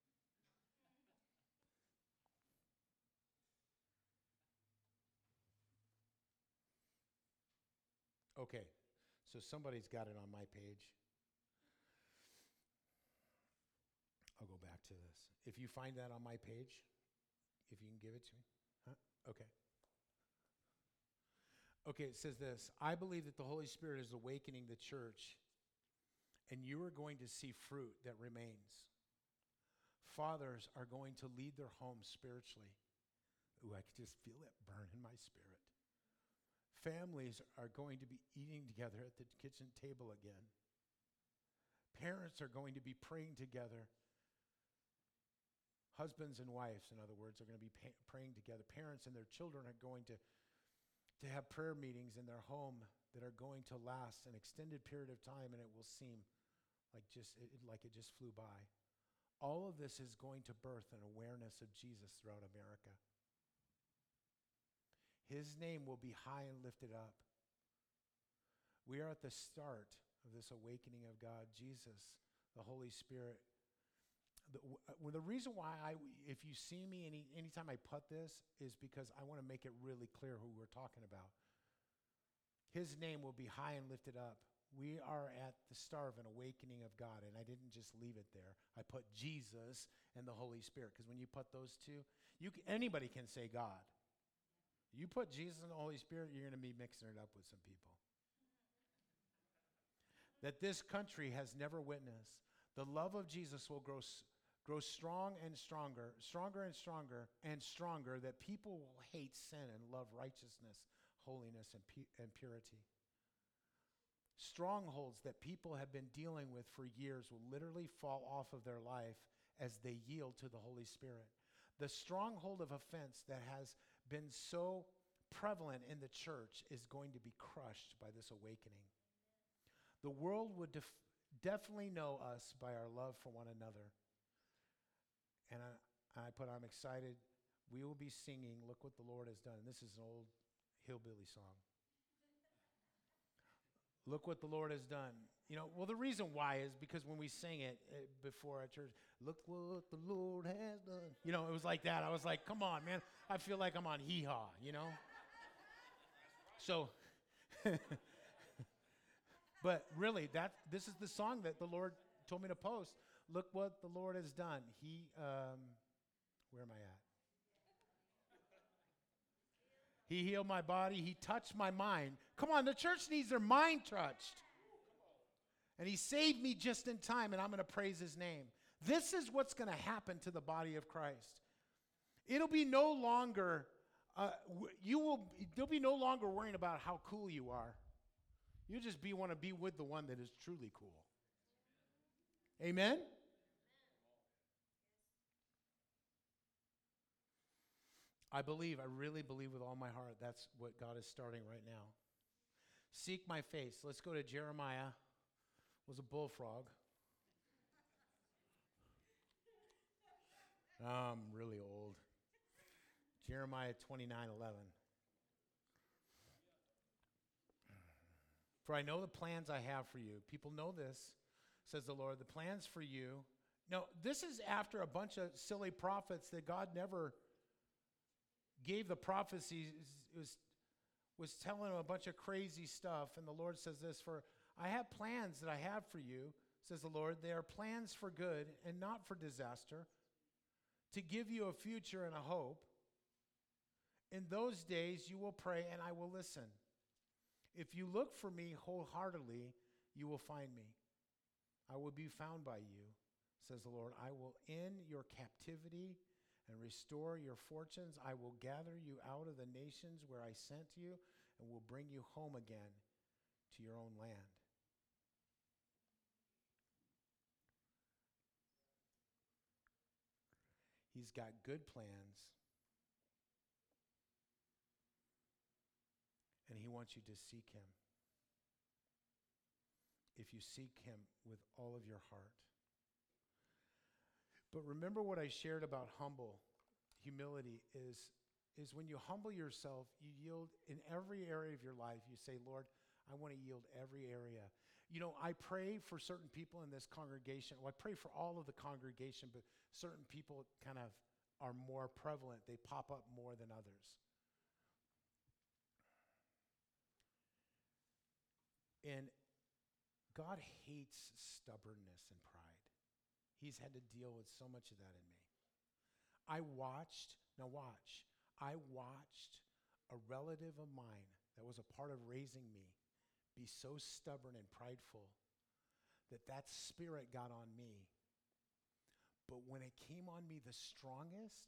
Okay, so somebody's got it on my page. I'll go back to this. If you find that on my page, if you can give it to me. Huh? Okay. Okay, it says this. I believe that the Holy Spirit is awakening the church, and you are going to see fruit that remains. Fathers are going to lead their homes spiritually. Ooh, I can just feel it burn in my spirit. Families are going to be eating together at the kitchen table again. Parents are going to be praying together. Husbands and wives, in other words, are going to be pa- praying together. Parents and their children are going to, to have prayer meetings in their home that are going to last an extended period of time, and it will seem like just it, like it just flew by. All of this is going to birth an awareness of Jesus throughout America. His name will be high and lifted up. We are at the start of this awakening of God. Jesus, the Holy Spirit. The, w- the reason why I, if you see me any anytime I put this, is because I want to make it really clear who we're talking about. His name will be high and lifted up. We are at the start of an awakening of God, and I didn't just leave it there. I put Jesus and the Holy Spirit, because when you put those two, you can, anybody can say God. You put Jesus and the Holy Spirit, you're going to be mixing it up with some people. That this country has never witnessed. The love of Jesus will grow, grow strong and stronger, stronger and stronger and stronger, that people will hate sin and love righteousness, holiness, and, pu- and purity. Strongholds that people have been dealing with for years will literally fall off of their life as they yield to the Holy Spirit. The stronghold of offense that has been so prevalent in the church is going to be crushed by this awakening. The world would def- definitely know us by our love for one another. And I, I put, I'm excited. We will be singing, Look What the Lord Has Done. This is an old hillbilly song. Look what the Lord has done. You know, well, the reason why is because when we sing it uh, before at church, look what the Lord has done. You know, it was like that. I was like, come on, man. I feel like I'm on Hee Haw, you know? So, but really, that this is the song that the Lord told me to post. Look what the Lord has done. He, um, where am I at? He healed my body. He touched my mind. Come on, the church needs their mind touched. And He saved me just in time, and I'm going to praise His name. This is what's going to happen to the body of Christ. It'll be no longer, uh, w- you will, there'll be no longer worrying about how cool you are. You'll just be want to be with the one that is truly cool. Amen? I believe, I really believe with all my heart, that's what God is starting right now. Seek my face. Let's go to Jeremiah. Was a bullfrog. Oh, I'm really old. Jeremiah twenty-nine eleven. For I know the plans I have for you. People know this, says the Lord, the plans for you. Now, this is after a bunch of silly prophets that God never gave the prophecies, was, was telling them a bunch of crazy stuff. And the Lord says this, for I have plans that I have for you, says the Lord. They are plans for good and not for disaster, to give you a future and a hope. In those days you will pray and I will listen. If you look for me wholeheartedly, you will find me. I will be found by you, says the Lord. I will end your captivity and restore your fortunes. I will gather you out of the nations where I sent you and will bring you home again to your own land. He's got good plans, and He wants you to seek Him. If you seek Him with all of your heart. But remember what I shared about humble. Humility is, is when you humble yourself, you yield in every area of your life. You say, Lord, I want to yield every area. You know, I pray for certain people in this congregation. Well, I pray for all of the congregation, but certain people kind of are more prevalent. They pop up more than others. And God hates stubbornness and pride. He's had to deal with so much of that in me. I watched, now watch, I watched a relative of mine that was a part of raising me be so stubborn and prideful that that spirit got on me. But when it came on me the strongest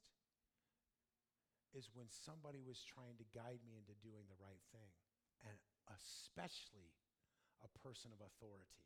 is when somebody was trying to guide me into doing the right thing, and especially a person of authority.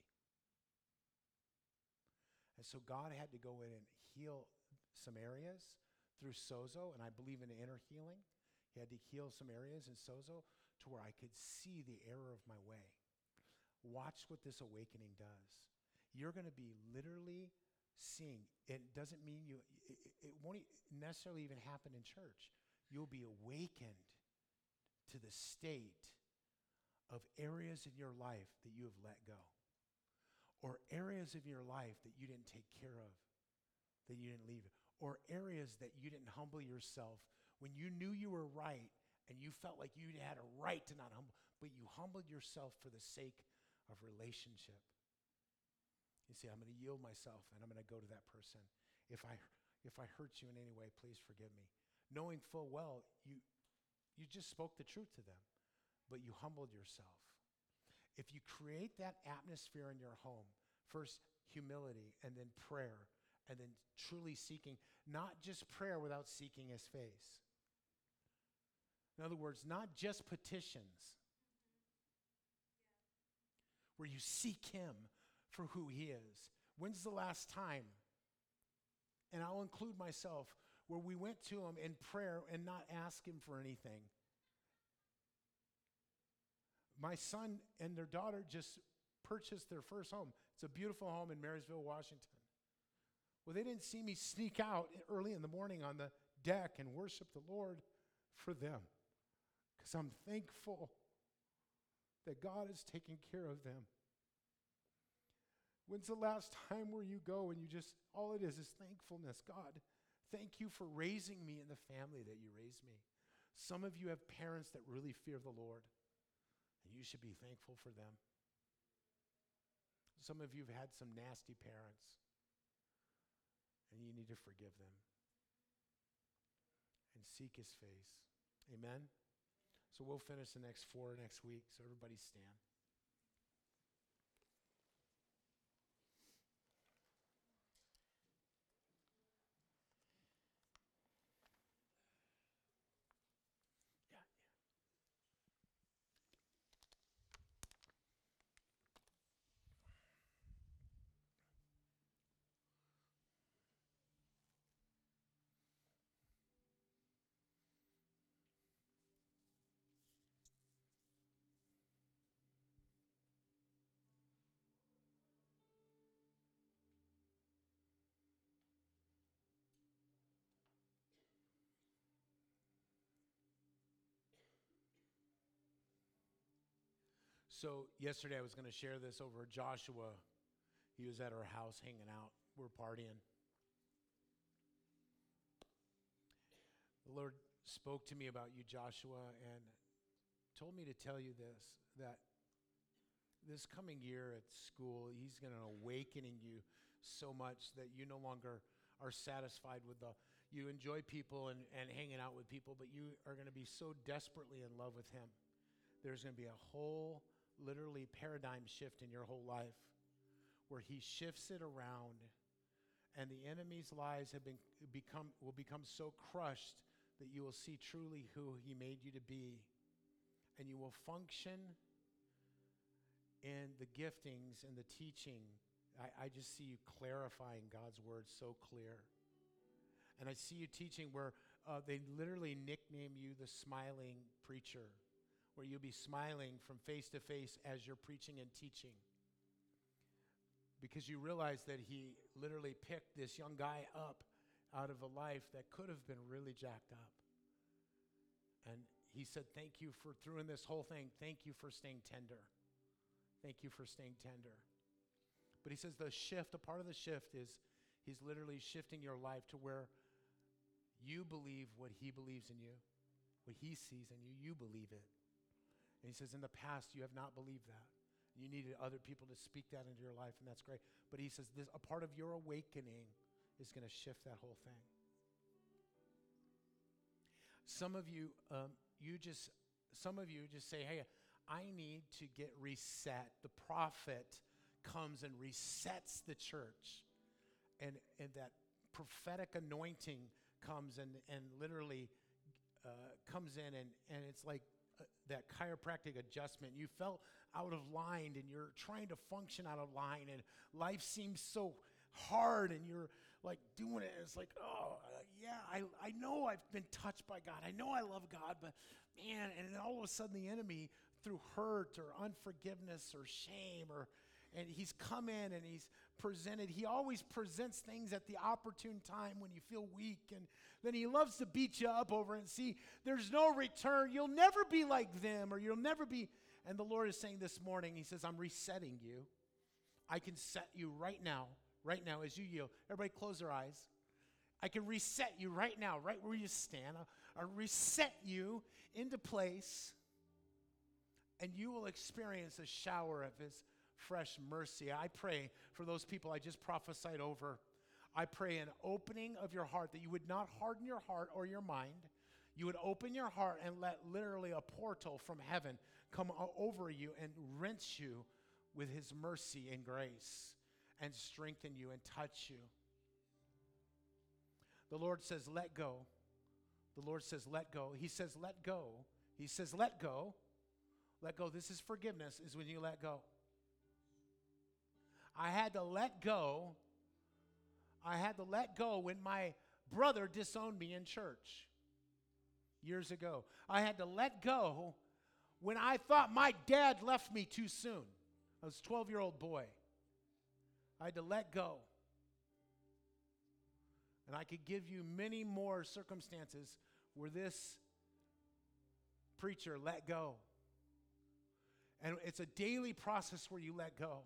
And so God had to go in and heal some areas through sozo, and I believe in inner healing. He had to heal some areas in sozo to where I could see the error of my way. Watch what this awakening does. You're going to be literally seeing. It doesn't mean you, it, it won't necessarily even happen in church. You'll be awakened to the state of areas in your life that you have let go, or areas of your life that you didn't take care of, that you didn't leave, or areas that you didn't humble yourself when you knew you were right and you felt like you had a right to not humble, but you humbled yourself for the sake of relationship. You say, I'm going to yield myself and I'm going to go to that person. If I if I hurt you in any way, please forgive me. Knowing full well you you just spoke the truth to them, but you humbled yourself. If you create that atmosphere in your home, First, humility, and then prayer, and then truly seeking, not just prayer without seeking his face. In other words, not just petitions, where you seek him for who he is. When's the last time, and I'll include myself, where we went to him in prayer and not ask him for anything? My son and their daughter just purchased their first home. It's a beautiful home in Marysville, Washington. Well, they didn't see me sneak out early in the morning on the deck and worship the Lord for them, because I'm thankful that God is taking care of them. When's the last time where you go and you just, all it is is thankfulness? God, thank you for raising me in the family that you raised me. Some of you have parents that really fear the Lord, and you should be thankful for them. Some of you have had some nasty parents, and you need to forgive them and seek his face. Amen? So we'll finish the next four next week, so everybody stand. So yesterday I was going to share this over Joshua. He was at our house hanging out. We're partying. The Lord spoke to me about you, Joshua, and told me to tell you this, that this coming year at school, he's going to awaken in you so much that you no longer are satisfied with the, you enjoy people and, and hanging out with people, but you are going to be so desperately in love with him. There's going to be a whole literally paradigm shift in your whole life where he shifts it around, and the enemy's lies have been become will become so crushed that you will see truly who he made you to be, and you will function in the giftings and the teaching. I, I just see you clarifying God's word so clear, and I see you teaching where uh, they literally nickname you the smiling preacher, where you'll be smiling from face to face as you're preaching and teaching. Because you realize that he literally picked this young guy up out of a life that could have been really jacked up. And he said, thank you for, through in this whole thing, thank you for staying tender. Thank you for staying tender. But he says the shift, a part of the shift is he's literally shifting your life to where you believe what he believes in you. What he sees in you, you believe it. And he says, in the past, you have not believed that. You needed other people to speak that into your life, and that's great. But he says, this, a part of your awakening is going to shift that whole thing. Some of you, um, you just, some of you just say, hey, I need to get reset. The prophet comes and resets the church. And, and that prophetic anointing comes and, and literally uh, comes in, and, and it's like, Uh, that chiropractic adjustment. You felt out of line and you're trying to function out of line, and life seems so hard, and you're like doing it. It's like, oh, uh, yeah, I, I know I've been touched by God. I know I love God, but man, and then all of a sudden the enemy, through hurt or unforgiveness or shame, or and he's come in and he's presented. He always presents things at the opportune time when you feel weak, and then he loves to beat you up over it and see there's no return. You'll never be like them, or you'll never be. And the Lord is saying this morning, he says, I'm resetting you. I can set you right now, right now as you yield. Everybody close their eyes. I can reset you right now, right where you stand. I'll, I'll reset you into place, and you will experience a shower of his fresh mercy. I pray for those people I just prophesied over. I pray an opening of your heart, that you would not harden your heart or your mind. You would open your heart and let literally a portal from heaven come o- over you and rinse you with his mercy and grace. and strengthen you and touch you. The Lord says, let go. The Lord says, let go. He says, let go. He says, let go. Let go. This is forgiveness, is when you let go. I had to let go. I had to let go when my brother disowned me in church years ago. I had to let go when I thought my dad left me too soon. I was a twelve-year-old boy. I had to let go. And I could give you many more circumstances where this preacher let go. And it's a daily process where you let go.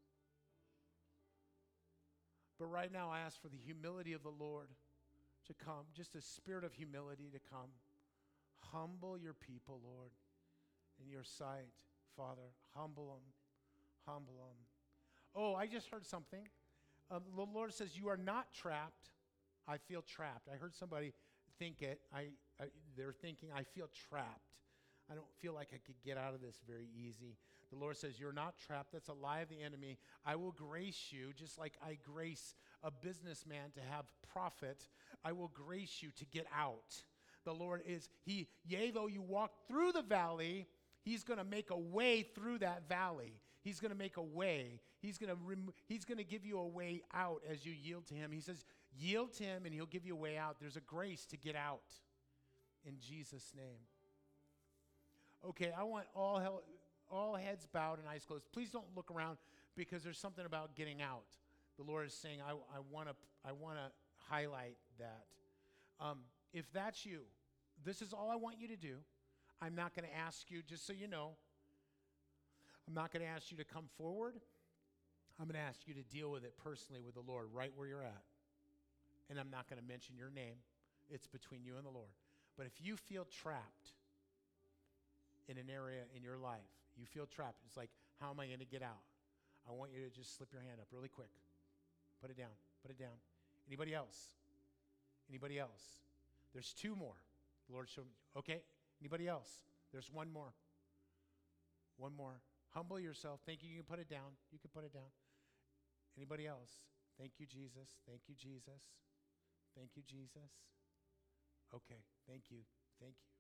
But right now I ask for the humility of the Lord to come, just a spirit of humility to come. Humble your people, Lord, in your sight, Father. Humble them. Humble them. Oh, I just heard something. Um, the Lord says, you are not trapped. I feel trapped. I heard somebody think it. I, I they're thinking, I feel trapped. I don't feel like I could get out of this very easy. The Lord says, you're not trapped. That's a lie of the enemy. I will grace you just like I grace a businessman to have profit. I will grace you to get out. The Lord is, he, yea, though you walk through the valley, he's going to make a way through that valley. He's going to make a way. He's going to rem- he's going to give you a way out as you yield to him. He says, yield to him and he'll give you a way out. There's a grace to get out in Jesus' name. Okay, I want all hell, all heads bowed and eyes closed. Please don't look around because there's something about getting out. The Lord is saying, I, I want to I want to highlight that. Um, if that's you, this is all I want you to do. I'm not going to ask you, just so you know, I'm not going to ask you to come forward. I'm going to ask you to deal with it personally with the Lord right where you're at. And I'm not going to mention your name. It's between you and the Lord. But if you feel trapped in an area in your life, you feel trapped. It's like, how am I going to get out? I want you to just slip your hand up really quick. Put it down. Put it down. Anybody else? Anybody else? There's two more. The Lord showed me. Okay. Anybody else? There's one more. One more. Humble yourself. Thank you. You can put it down. You can put it down. Anybody else? Thank you, Jesus. Thank you, Jesus. Thank you, Jesus. Okay. Thank you. Thank you.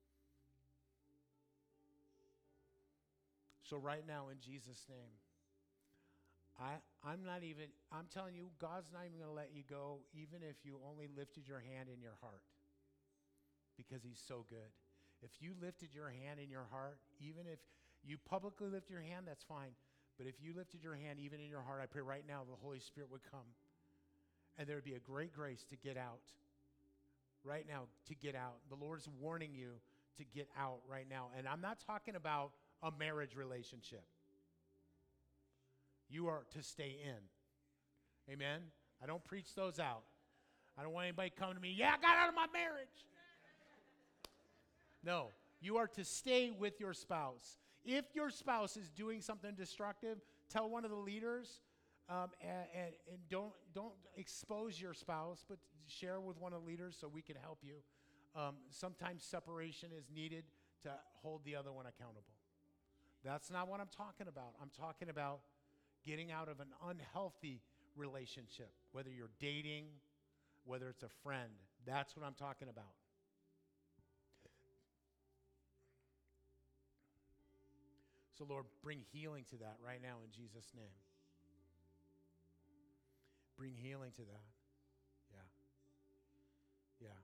So right now, in Jesus' name, I, I'm not even, I'm telling you, God's not even going to let you go, even if you only lifted your hand in your heart, because he's so good. If you lifted your hand in your heart, even if you publicly lift your hand, that's fine. But if you lifted your hand even in your heart, I pray right now the Holy Spirit would come. And there would be a great grace to get out. Right now, to get out. The Lord's warning you to get out right now. And I'm not talking about a marriage relationship. You are to stay in. Amen? I don't preach those out. I don't want anybody coming to me, yeah, I got out of my marriage. No, you are to stay with your spouse. If your spouse is doing something destructive, tell one of the leaders, um, and, and, and don't don't expose your spouse, but share with one of the leaders so we can help you. Um, sometimes separation is needed to hold the other one accountable. That's not what I'm talking about. I'm talking about getting out of an unhealthy relationship, whether you're dating, whether it's a friend. That's what I'm talking about. So, Lord, bring healing to that right now in Jesus' name. Bring healing to that. Yeah. Yeah.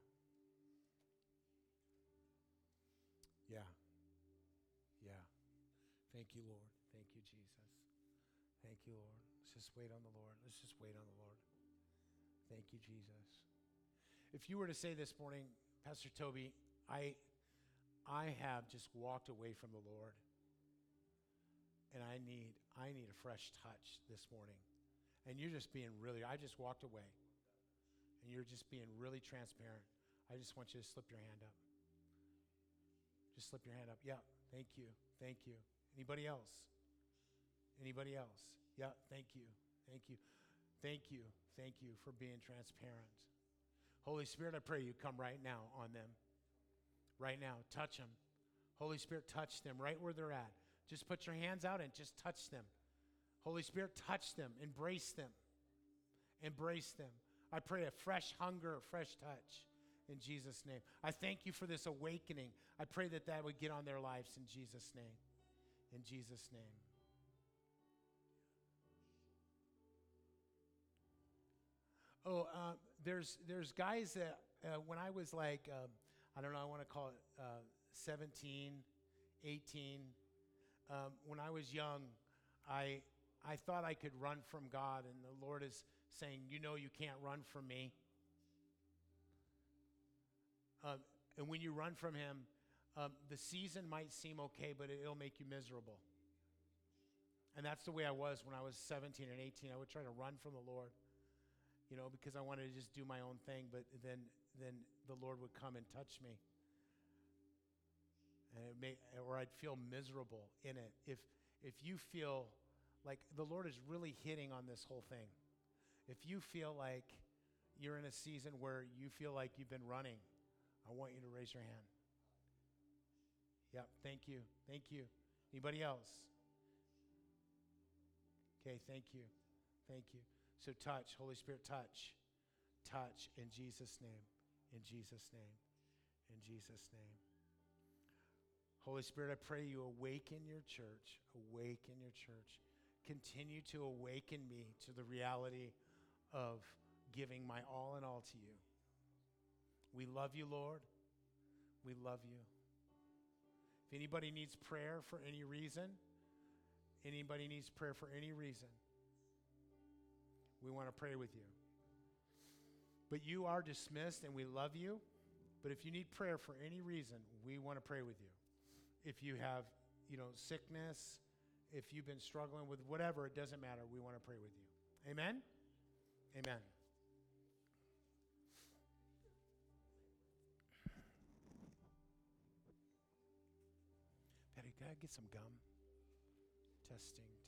Yeah. Yeah. Thank you, Lord. Thank you, Jesus. Thank you, Lord. Let's just wait on the Lord. Let's just wait on the Lord. Thank you, Jesus. If you were to say this morning, Pastor Toby, I, I have just walked away from the Lord. And I need I need a fresh touch this morning. And you're just being really, I just walked away. And you're just being really transparent. I just want you to slip your hand up. Just slip your hand up. Yeah, thank you. Thank you. Anybody else? Anybody else? Yeah, thank you. Thank you. Thank you. Thank you for being transparent. Holy Spirit, I pray you come right now on them. Right now, touch them. Holy Spirit, touch them right where they're at. Just put your hands out and just touch them. Holy Spirit, touch them, embrace them, embrace them. I pray a fresh hunger, a fresh touch in Jesus' name. I thank you for this awakening. I pray that that would get on their lives in Jesus' name. In Jesus' name. Oh, uh, there's there's guys that uh, when I was like, uh, I don't know, I want to call it uh, seventeen, eighteen, um, when I was young, I I thought I could run from God, and the Lord is saying, you know, you can't run from me. Um, and when you run from him, um, the season might seem okay, but it'll make you miserable. And that's the way I was when I was seventeen and eighteen. I would try to run from the Lord, you know, because I wanted to just do my own thing, but then then the Lord would come and touch me. And it may, or I'd feel miserable in it. If if you feel like the Lord is really hitting on this whole thing, if you feel like you're in a season where you feel like you've been running, I want you to raise your hand. Yep, thank you, thank you. Anybody else? Okay, thank you, thank you. So touch, Holy Spirit, touch, touch in Jesus' name, in Jesus' name, in Jesus' name. Holy Spirit, I pray you awaken your church, awaken your church. Continue to awaken me to the reality of giving my all in all to you. We love you, Lord. We love you. If anybody needs prayer for any reason, anybody needs prayer for any reason, we want to pray with you. But you are dismissed and we love you. But if you need prayer for any reason, we want to pray with you. If you have, you know, sickness, if you've been struggling with whatever, it doesn't matter. We want to pray with you. Amen? Amen. Patty, can I get some gum? Testing.